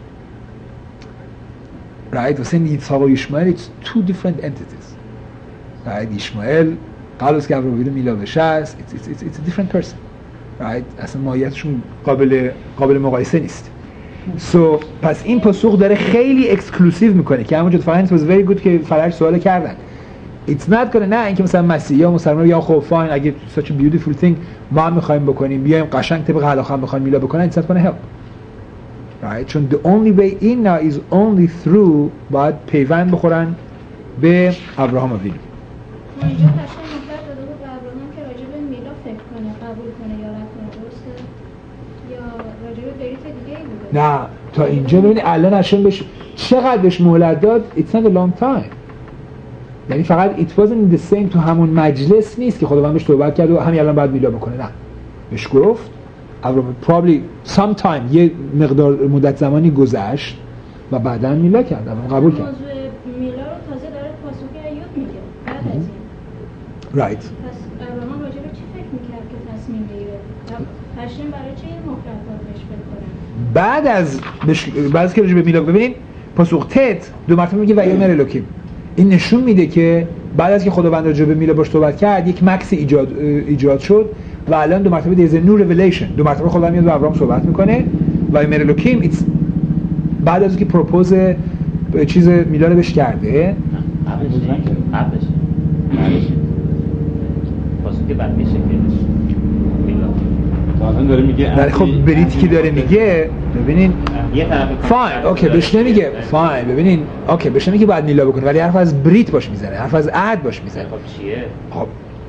right واسه اسحاق و ایشمایل it's two different entities. right ایشمایل قبل از که ابراهام وینو میلا بشه it's, it's, it's, it's a different person. right اصلا ماهیتشون قابل قابل مقایسه نیست. so پس این پاسخ داره خیلی اکسکلوسیو میکنه که همونجا فاین was very good که فرش سوال کردن. it's not gonna نه اینکه مثلا مسیحی یا مسلمان یا خب فاین اگه such a beautiful thing ما هم میخوایم بکنیم بیایم قشنگ طبق هلاخم بخوایم میلا بکنن it's not gonna help. right چون the only way in now is only through باید پیوند بخورن به ابراهام وینو.
اینجا قشنگ مطلب داده بود به ابراهام که راجع به میلا فکر کنه قبول کنه یا رد کنه درسته یا راجع به بریت دیگه ای بوده؟
نه تا اینجا ببینید الان عشان بهش چقدر بهش مهلت داد it's not a long time. یعنی فقط it wasn't the same تو همون مجلس نیست که خداوند بهش توبه کرد و همین الان بعد میلا بکنه. نه بهش گفت ابراهام probably sometime یه مقدار مدت زمانی گذشت و بعداً میلا کرد ابراهام قبول کرد.
موضوع میلا رو تازه داره پاسخ ایوب میگه بعد از این.
right
پس ابراهام راجع به چی فکر میکرد که تصمیم بگیره؟ هاشم برای چه این مخالفت بهش فکر کنه؟
بعد از بش... بعد از که راجع به میلا ببینید پاسخ تت دو مرتبه میگه و یامر الوکیم. این نشون میده که بعد از که خداوند راجع به میلا باش صحبت کرد یک مکس ایجاد ایجاد شد و الان دو مرتبه دیز نو ریویلیشن دو مرتبه خداوند میاد با ابراهام صحبت میکنه و یامر الوکیم بعد از اینکه پروپوز چیز میلا رو بهش کرده
قبلش قبلش قبلش واسه که بعد میشه که میلا
تا الان داره میگه
ولی خب بریتی که داره میگه ببینین
یه طرف
فاین اوکی بهش نمیگه فاین ببینین اوکی بهش نمیگه بعد میلا بکنه ولی حرف از بریت باش میزنه حرف از عهد باش میزنه.
خب چیه؟
خب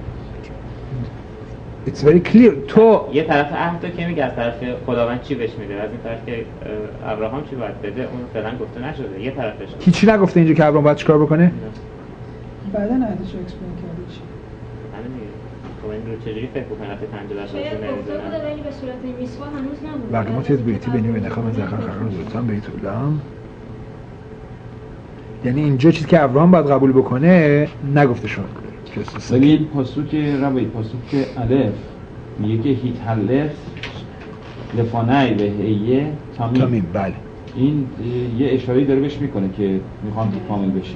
it's very clear تو
یه طرف عهد که میگه از طرف خداوند چی بهش میده از این طرف که ابراهام چی باید بده اون فعلا گفته نشده یه طرفش
هیچی نگفته اینجا که ابراهام باید چیکار بکنه.
بعداً عهدش رو اکسپلین کرده چی
همین دیگه. خب این رو چجوری فکر بکنه وقتی پنجاه درصد
شاید گفته بوده
نمیدونن
ولی به صورت میسوا هنوز نبوده.
بقیه ما تیز بریتی بینی و نخواه من زخم خرم زودتان بیت اولام یعنی اینجا چیزی که ابراهام باید قبول بکنه نگفته شد.
ولی این پاسوک ربایی پاسوک الف میگه که هیت حلف لفانای به هیه تامیم.
تامیم بله.
این یه اشاره‌ای داره بهش میکنه که میخوام که کامل بشی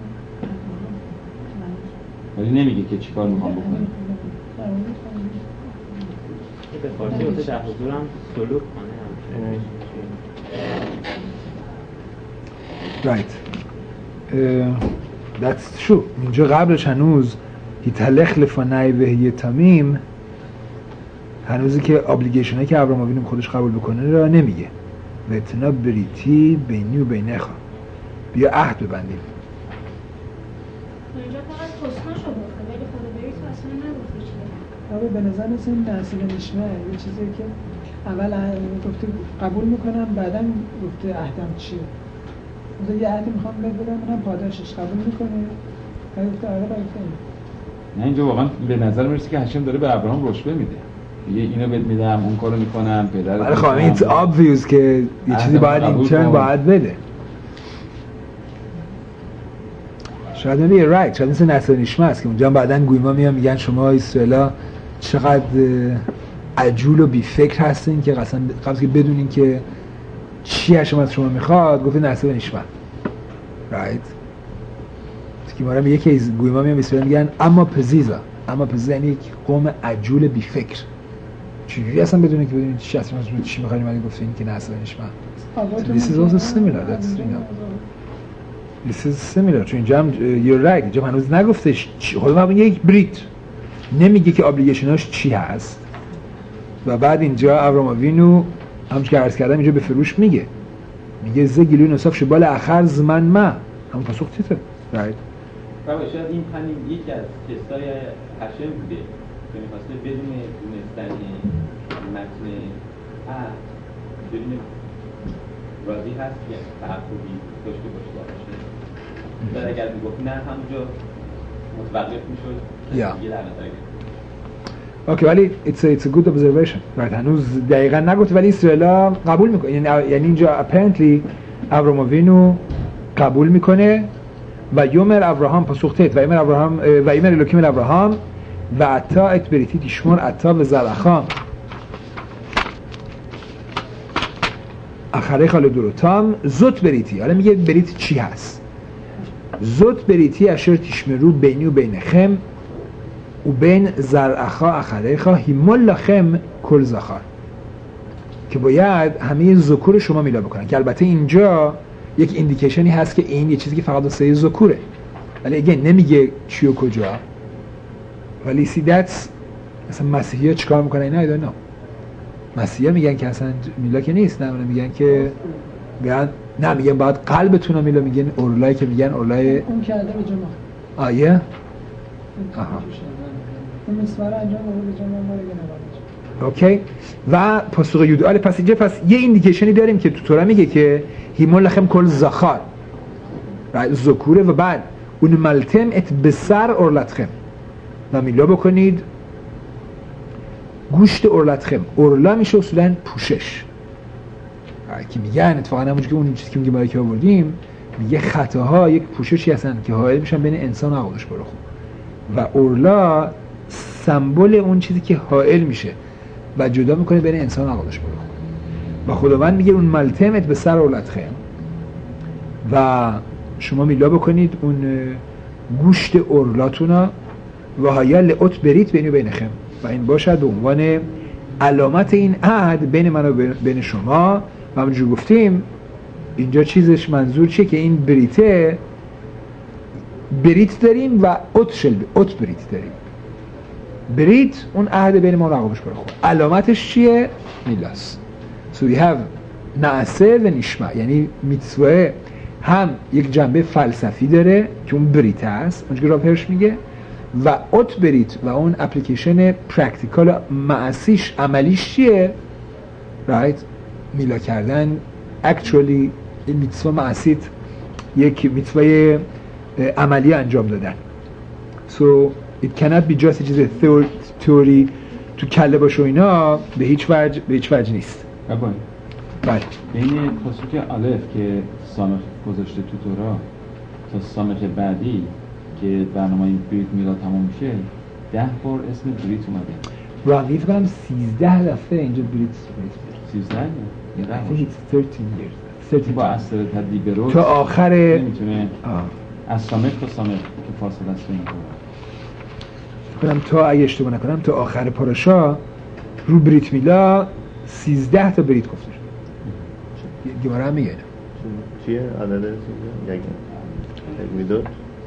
ولی نمیگه که چیکار میخوام بکنه.
به فارسی واسه در حضورم سلوک کنه
right uh, that's true. اینجا قبلش هنوز هیتلخ لفانای به هیه تامیم هنوزی که ابلیگیشنه که ابراهام وینو خودش قبول بکنه را نمیگه و اتنا بریتی بینی و بینخا بیا عهد ببندیم
اینجا فقط حسناشو گفته ولی خود بریت رو اصلا نگفته چیه.
آره به نظر مثل این نسل نشمه یه چیزی که اول گفته قبول میکنم بعدم گفته عهدم چیه. مثلا یه عهدی میخوام بهت بدم منم پاداشش قبول میکنه. بعد گفته آره باید
نه اینجا واقعا به نظر میرسه که هاشم داره به ابراهام رشوه میده. یه اینو بهت میدم اون کارو میکنم پدرت.
ولی خب این obvious که یه چیزی باید اینترن باید بده. شاید میگه رایت شاید مثل نسل نیشمه است که اونجا بعدن گویما میان میگن شما اسرائیلا چقدر عجول و بی فکر هستین که قسم قبل که بدونین که چی از شما از شما میخواد گفته نسل نیشمه رایت که ما میگه که گویما میان اسرائیل میگن اما پزیزا اما پزیزا یعنی یک قوم عجول بی فکر چجوری اصلا بدونین که بدونین چی از شما چی میخواین ولی گفتین که نسل نیشمه This is also similar that's you know This is similar چون اینجا هم you're right اینجا هنوز نگفتش خود ما یک بریت نمیگه که ابلیگیشناش چی هست و بعد اینجا ابراهام اوینو همون که عرض کردم اینجا به فروش میگه میگه ز گلوی نصاف شبال اخر زمن ما همون پاسخ تیته right
بابا شاید این همین یکی از کسای هاشم بوده که می‌خواسته بدون دونستن متن عهد بدون راضی هست که تعهدی داشته باشه باشه بعد اگر میگفت نه همونجا متوقف میشد
یا
دیگه در نظر گرفت
اوکی ولی it's a, it's a good observation right هنوز دقیقاً نگفت ولی اسرائیل قبول میکنه یعنی یعنی اینجا apparently ابراهام اوینو قبول میکنه و یومر ابراهام پاسخ و یومر ابراهام و یومر الوکیم ابراهام و عطا ات بریتی تشمون عطا و زرخام اخره خاله دروتام زوت بریتی حالا میگه بریت چی هست زوت بریتی اشر تشمرو بینی و بین خم و بین زرعخا اخره خا هیمول لخم کل زخار که باید همه ذکور شما میلا بکنن که البته اینجا یک ایندیکیشنی هست که این یه چیزی که فقط واسه ذکوره ولی اگه نمیگه چی و کجا ولی سی دتس مثلا مسیحی‌ها چیکار میکنن اینا اینا نه مسیحی‌ها میگن که اصلا میلا که نیست نه میگن که میگن نه میگن باید قلبتون رو میلا میگن اورلای که میگن اورلای
اون کرده به جماع
آیه آها
اون مسوار انجام بده به جماع ما رو
اوکی و پاسخ یود آله پس اینجا پس یه ایندیکیشنی داریم که تو تورا میگه که هیمون لخم کل زخار ذکوره و بعد اون ملتم ات بسر اورلتخم و میلا بکنید گوشت اورلتخم اورلا میشه اصولا پوشش که میگن اتفاقا همونجور که اون چیزی که میگه برای که آوردیم میگه خطاها یک پوششی هستن که حائل میشن بین انسان و عقلش برو خوب و اورلا سمبل اون چیزی که حائل میشه و جدا میکنه بین انسان و عقلش برو خوب و خداوند میگه اون ملتمت به سر اورلتخم و شما میلا بکنید اون گوشت اورلاتونا و هایا لعت بریت بینی و بین خم و این باشد به عنوان علامت این عهد بین من و بین شما و همونجور گفتیم اینجا چیزش منظور چیه که این بریته بریت داریم و ات شل ات بریت داریم بریت اون عهد بین ما و عقابش برای خود علامتش چیه؟ میلاس so we have نعسه و نشمه یعنی میتسوه هم یک جنبه فلسفی داره که اون بریت هست اونجا که راپرش میگه و ات بریت و اون اپلیکیشن پرکتیکال معصیش عملیش چیه؟ right میلا کردن actually میتسوه معصیت یک میتسوه عملی انجام دادن so it cannot be just چیز تئوری تو کله باشه و اینا به هیچ وجه به هیچ وجه نیست
بابا
بله
بین پاسخ الف که سامخ گذاشته تو تورا تا سامخ بعدی که برنامه این بریت میلاد تمام میشه ده بار اسم بریت اومده
راقی فکر کنم سیزده دفعه اینجا بریت
سیزده نه
I think it's thirteen years thirteen
با اثر تدلیب روز
تا آخر
نمیتونه از سامخ تا سامخ که فاصله است بین
کنم تا اگه اشتباه نکنم تا آخر پاراشا رو بریت میلا سیزده تا بریت گفته شد گماره هم میگه
چیه عدد یک یک میداد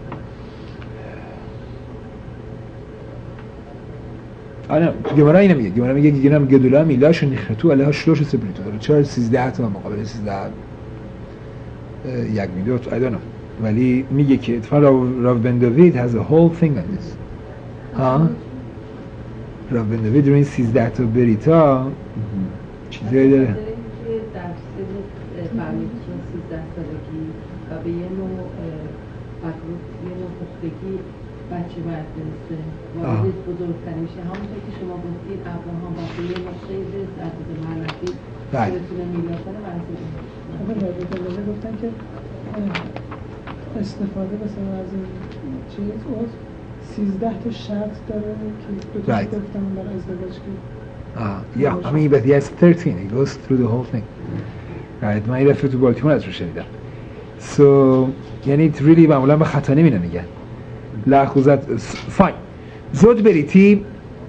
آره گماره اینو میگه گماره میگه گیرم گدولا میلاش نخرتو علیها شلوش سبریتو داره چهار سیزده تا مقابل سیزده یک میداد I don't know ولی میگه که اتفاق راو بن دوید has a whole thing on this. ها؟ راو بن دوید رو این سیزده تا بریتا چیزایی داره؟
در سن فهمیدشون سیزده سالگی و به یه نوع مکروب یه نوع پختگی بچه باید برسه وارد بزرگتر میشه. همونطور که شما گفتید ابراهام و به یه نقطه رسید در حد معنوی که بتونه میلاد کنه برسید.
آقا رابطه گفتن که استفاده مثلا از این چیز از سیزده تا شرط داره که دو تا
Right.
گفتن برای ازدواج که
Uh, yeah, I mean, but he has thirteen. He goes through the whole thing. Right, من این رفته تو بالتیمور از رو شنیدم. So, یعنی it really معمولا به خطا نمینه میگن. لحظت fine. زود بریتی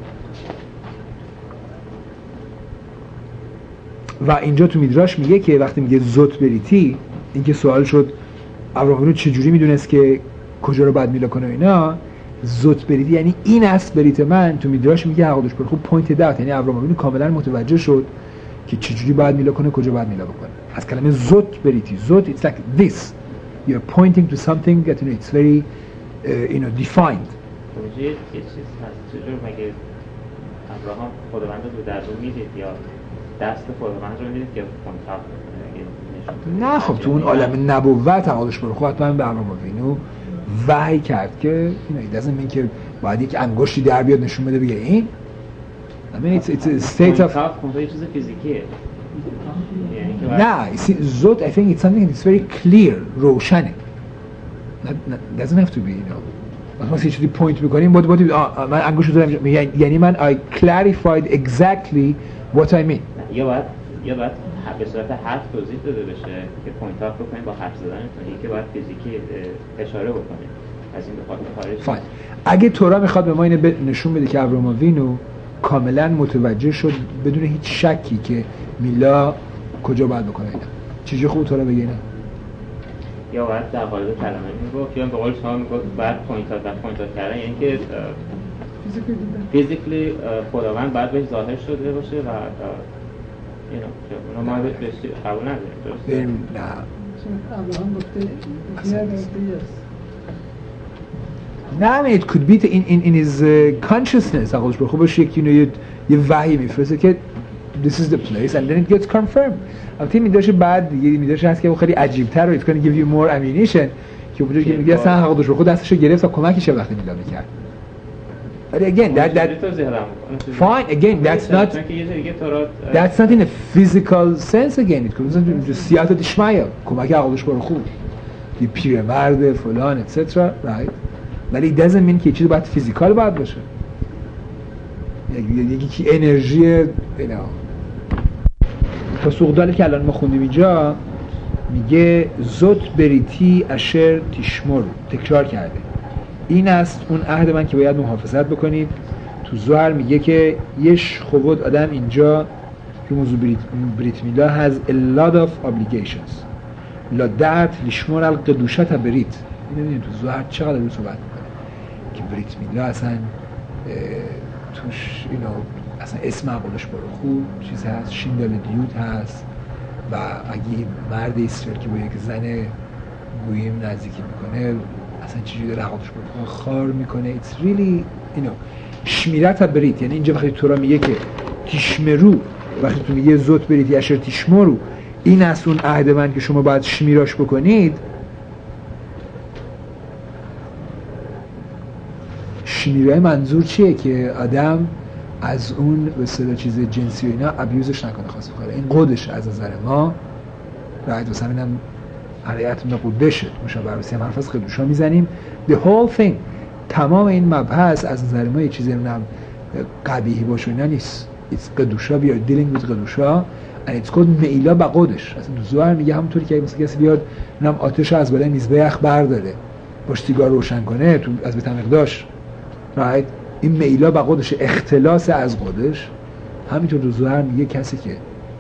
و اینجا تو میدراش میگه که وقتی میگه زود بریتی، این که سوال شد ابراهیم چجوری میدونست که کجا رو باید میلا کنه اینا، زوت بریتی یعنی این است بریت من. تو میدراش میگه حقادش پر خوب پوینت دات، یعنی ابراهیم کاملا متوجه شد که چجوری باید میلا کنه، کجا باید میلا بکنه. از کلمه زوت بریتی، زوت it's like this, you're pointing to something that you know it's very uh, you know defined.
یه چیز هست چجور مگه ابراهام خداوند رو در رو میدید یا دست خداوند رو میدید که کنتاکت
نه خب تو اون عالم نبوت حقادش پر خوب حتما به ابراهیم وحی کرد که این doesn't mean که باید یک انگشتی در بیاد نشون بده بگه این. I mean it's it's a state of
یه چیز فیزیکیه.
نه زود I think it's something that's very clear روشنه. It doesn't have to be you know مثلا چیزی پوینت می‌کنیم بود بود من انگشت دارم یعنی من I clarified exactly what I mean.
یا باید یا باید به صورت حرف توضیح داده بشه که پوینت آف بکنیم با حرف زدن، یکی باید فیزیکی اشاره بکنیم از این بخاطر خارج.
فاین. اگه تورا میخواد به ما اینو نشون بده که ابراهیم وینو کاملا متوجه شد بدون هیچ شکی که میلا کجا باید بکنه اینا، چیزی خوب تورا بگه اینا؟
یا باید در قالب کلمه میگفت یا به قول شما میگفت بعد پوینت آف و پوینت آف کردن، یعنی که فیزیکلی خداوند باید بهش ظاهر شده باشه و اینا که اونا ما بهش قبول نداریم.
نه
ابراهام گفته
نه I mean it could be in in in his uh, consciousness حقش به خوبش یک یه یه وحی میفرسته که this is the place and then it gets confirmed. البته میداشه بعد دیگه میداشه هست که خیلی عجیب‌تر و it's going to give you more ammunition که اونجوری که میگه اصلا حقش به خود دستشو گرفت و کمکش وقتی میلا میکرد. But again that that fine again that's not that's not in a physical sense again it comes into سیاحت دشمیا کمک عقلش برو خوب دی پیرمرد فلان etc right ولی it doesn't mean که چیزی باید فیزیکال باید باشه. یکی کی انرژی اینا تا سوقدالی که الان ما خوندیم اینجا میگه زوت بریتی اشر تیشمر تکرار کرده این است اون عهد من که باید محافظت بکنید. تو زهر میگه که یش خوود آدم اینجا که موضوع بریت, بریت میلا has a lot of obligations لا دعت لشمر القدوشت بریت. این میدونید تو زهر چقدر رو صحبت میکنه که بریت میلا اصلا توش اینو اصلا اسم عقلش برو خوب چیز هست شیندال دیود هست و اگه مرد اسرائیل که با یک زن گویم نزدیکی میکنه اصلا چیزی داره عقلش برو خار میکنه. it's really you know شمیرت بریت یعنی اینجا وقتی تورا میگه که تیشمرو وقتی تو میگه زوت بریت یشر تیشمرو این است اون عهد من که شما باید شمیراش بکنید. شمیرای منظور چیه که آدم از اون به اصطلاح چیز جنسی و اینا ابیوزش نکنه خاص بخوره. این قدش از نظر ما راحت واسه همینم حریت من قدشه مشابه عروسی هم حرف از قدوشا میزنیم. the whole thing تمام این مبحث از نظر ما یه چیزی هم قبیحی باشه اینا نیست. it's قدوشا we are dealing with قدوشا and it's called میلا با قدش. اصلا تو زوار میگه همونطوری که مثلا کسی بیاد اونم آتش از بالای میزبه برداره با سیگار روشن کنه تو از بیت مقداش right این میلا با قدش اختلاس از قدش. همینطور تو زوار میگه کسی که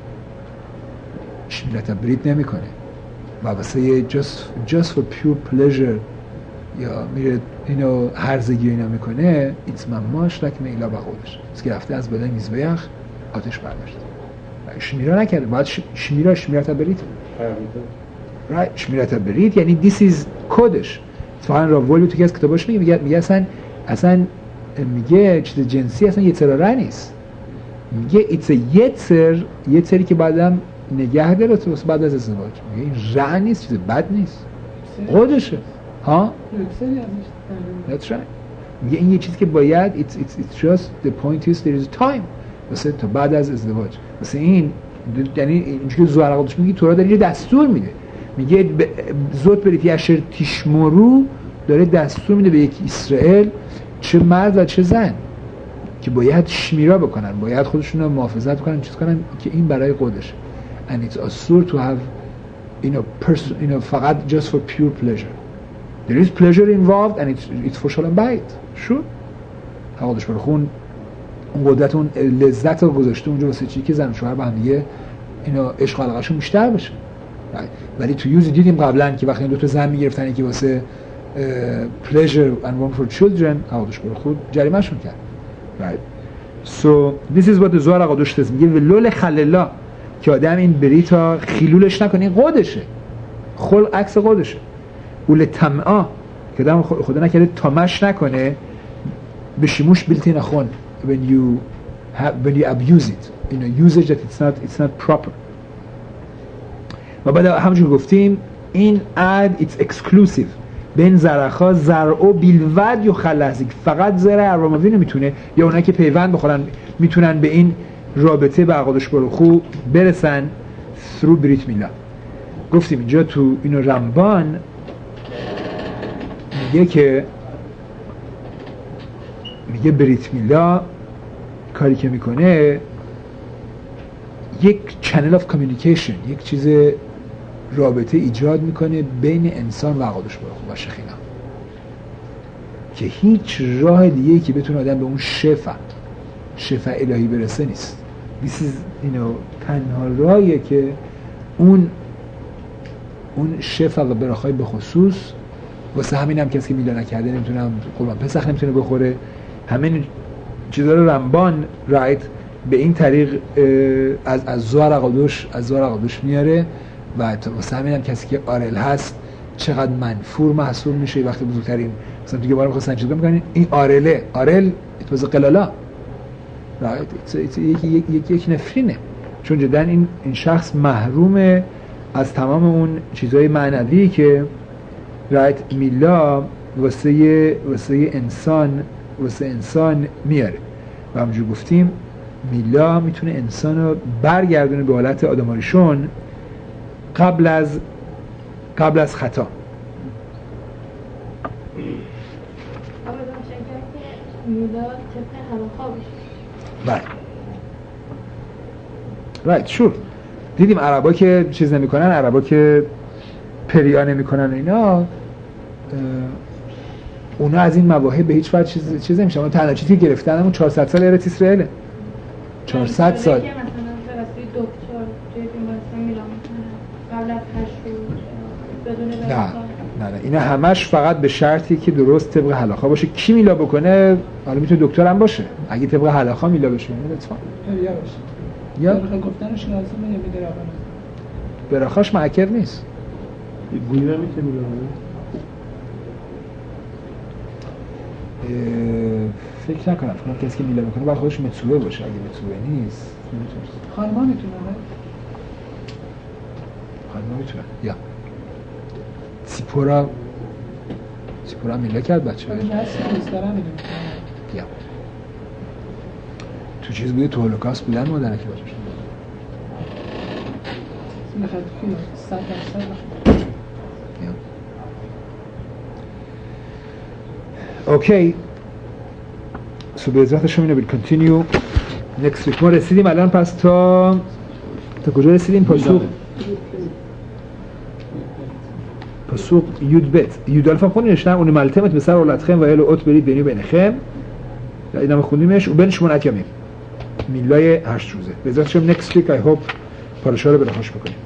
شمیرت بریت نمیکنه و واسه just just for pure pleasure یا میره اینو هرزگی اینا میکنه it's مماش لک میلا با قدش از که رفته از بالای میزبیخ آتش برداشت شمیرا نکرده باید شمیرا شمیرت بریت right شمیرت برید یعنی this is کدش. اتفاقا راولوی تو که از کتاباش میگه میگه میگه اصلا اصلا میگه چیز جنسی اصلا یتراره نیست، میگه it's a یتر یتری که بعدم نگه داره تو بعد از ازدواج. میگه این رع نیست، چیز بد نیست، خودشه ها. That's right. میگه این یه چیزی که باید it's, it's, it's just the point is there is time واسه تا بعد از ازدواج. واسه این یعنی اینجوری که زوارقادش میگه تورا داره یه دستور میده، میگه زود بری پیشر تیشمورو داره دستور میده به یک اسرائیل چه مرد و چه زن که باید شمیرا بکنن، باید خودشون رو محافظت کنن، چیز کنن که این برای خودشه. and it's assured to have you know person you know فقط just for pure pleasure. there is pleasure involved and it's it's for shalom bayit. sure حقیقتش برای خون اون قدرت اون لذت رو گذاشته اونجا واسه چی که زن و شوهر با هم دیگه اینا عشق و علاقه‌شون بیشتر بشه. ولی تو یوزی دیدیم قبلا که وقتی دو تا زن میگرفتن یکی واسه pleasure and one for children حقیقتش برای خود جریمه‌شون کرد. right so this is what the Zohar HaKadosh says. میگه ولول خللا که آدم این بریتا خیلولش نکنه، این قدشه، خلق عکس قدشه. اول طمعا که آدم خدا نکرده تامش نکنه به شیموش بلتی نخون when you have, when you abuse it you know usage that it's not it's not proper. و بعد همونجور گفتیم این اد it's exclusive بین زرخا زرعو بیلود یا خلصی، فقط زرع اراموین میتونه یا اونایی که پیوند بخورن میتونن به این رابطه به عقادش بروخو برسن through بریت میلا. گفتیم اینجا تو اینو رمبان میگه که میگه بریت میلا کاری که میکنه یک چنل آف کامیونیکیشن، یک چیز رابطه ایجاد میکنه بین انسان و عقادش بروخو و شخینا که هیچ راه دیگه‌ای که بتونه آدم به اون شفا شفا الهی برسه نیست. This is you know تنها راهیه که اون اون شفا و براخای به خصوص واسه همین هم کسی که میلا نکرده نمیتونه قربان پسخ نمیتونه بخوره. همین چیزا رو رمبان رایت به این طریق از از زوار عقادش از زوار عقادش میاره و واسه همین هم کسی که آرل هست چقدر منفور محسوب میشه وقتی بزرگترین مثلا دیگه بارم خواستن چیز میکنن این آرله آرل اتوز قلالا رایت یک یک یک یک نفرینه چون جدا این این شخص محروم از تمام اون چیزهای معنوی که رایت میلا واسه واسه انسان واسه انسان میاره. و همونجور گفتیم میلا میتونه انسان رو برگردونه به حالت آدماریشون قبل از قبل از خطا.
آقا داشتن که میلا طبق هلاخا بشه.
right right sure دیدیم عربا که چیز نمیکنن، عربا که پریا نمیکنن اینا اونا از این مواهب به هیچ وجه چیز چیز نمیشه. اون تنها چیزی که گرفتن همون چهارصد سال ارت اسرائیل چهارصد سال
که مثلا درسته دکتر توی بیمارستان میلان قبل از تشخیص بدون
نه نه نه اینا همش فقط به شرطی که درست طبق هلاخا باشه. کی میلا بکنه حالا میتونه دکتر هم باشه اگه طبق هلاخا میلا بشه لطفا
پریا باشه
یا
بخوام گفتنش لازمه یا میداره آقا
براخاش معکر نیست.
گویی نمیتونه میلا
فکر نکنم فکر کسی که میلا میکنه باید خودش متسوبه باشه. اگه متسوبه نیست
خانم‌ها میتونن
خانم‌ها میتونن یا سیپورا سیپورا میلا کرد بچه
ولی نسل نیست دارم میدونم
یا تو چیز بوده تو هولوکاست بودن مادرکی باشه
میخواد فیلم صد درصد
اوکی سو به ازرات شما اینو بیل کنتینیو نکست ویک. ما رسیدیم الان پس تا تا کجا رسیدیم؟ پاسوق پاسوق یود بت یود الفا خونی نشنم اونی ملتمت به سر اولادخم و الو اوت برید بینی بینخم اینم خوندیمش و بین شما نتیامیم میلای هشت روزه. به ازرات شما نکست ویک I hope پاراشا رو بلخاش بکنیم.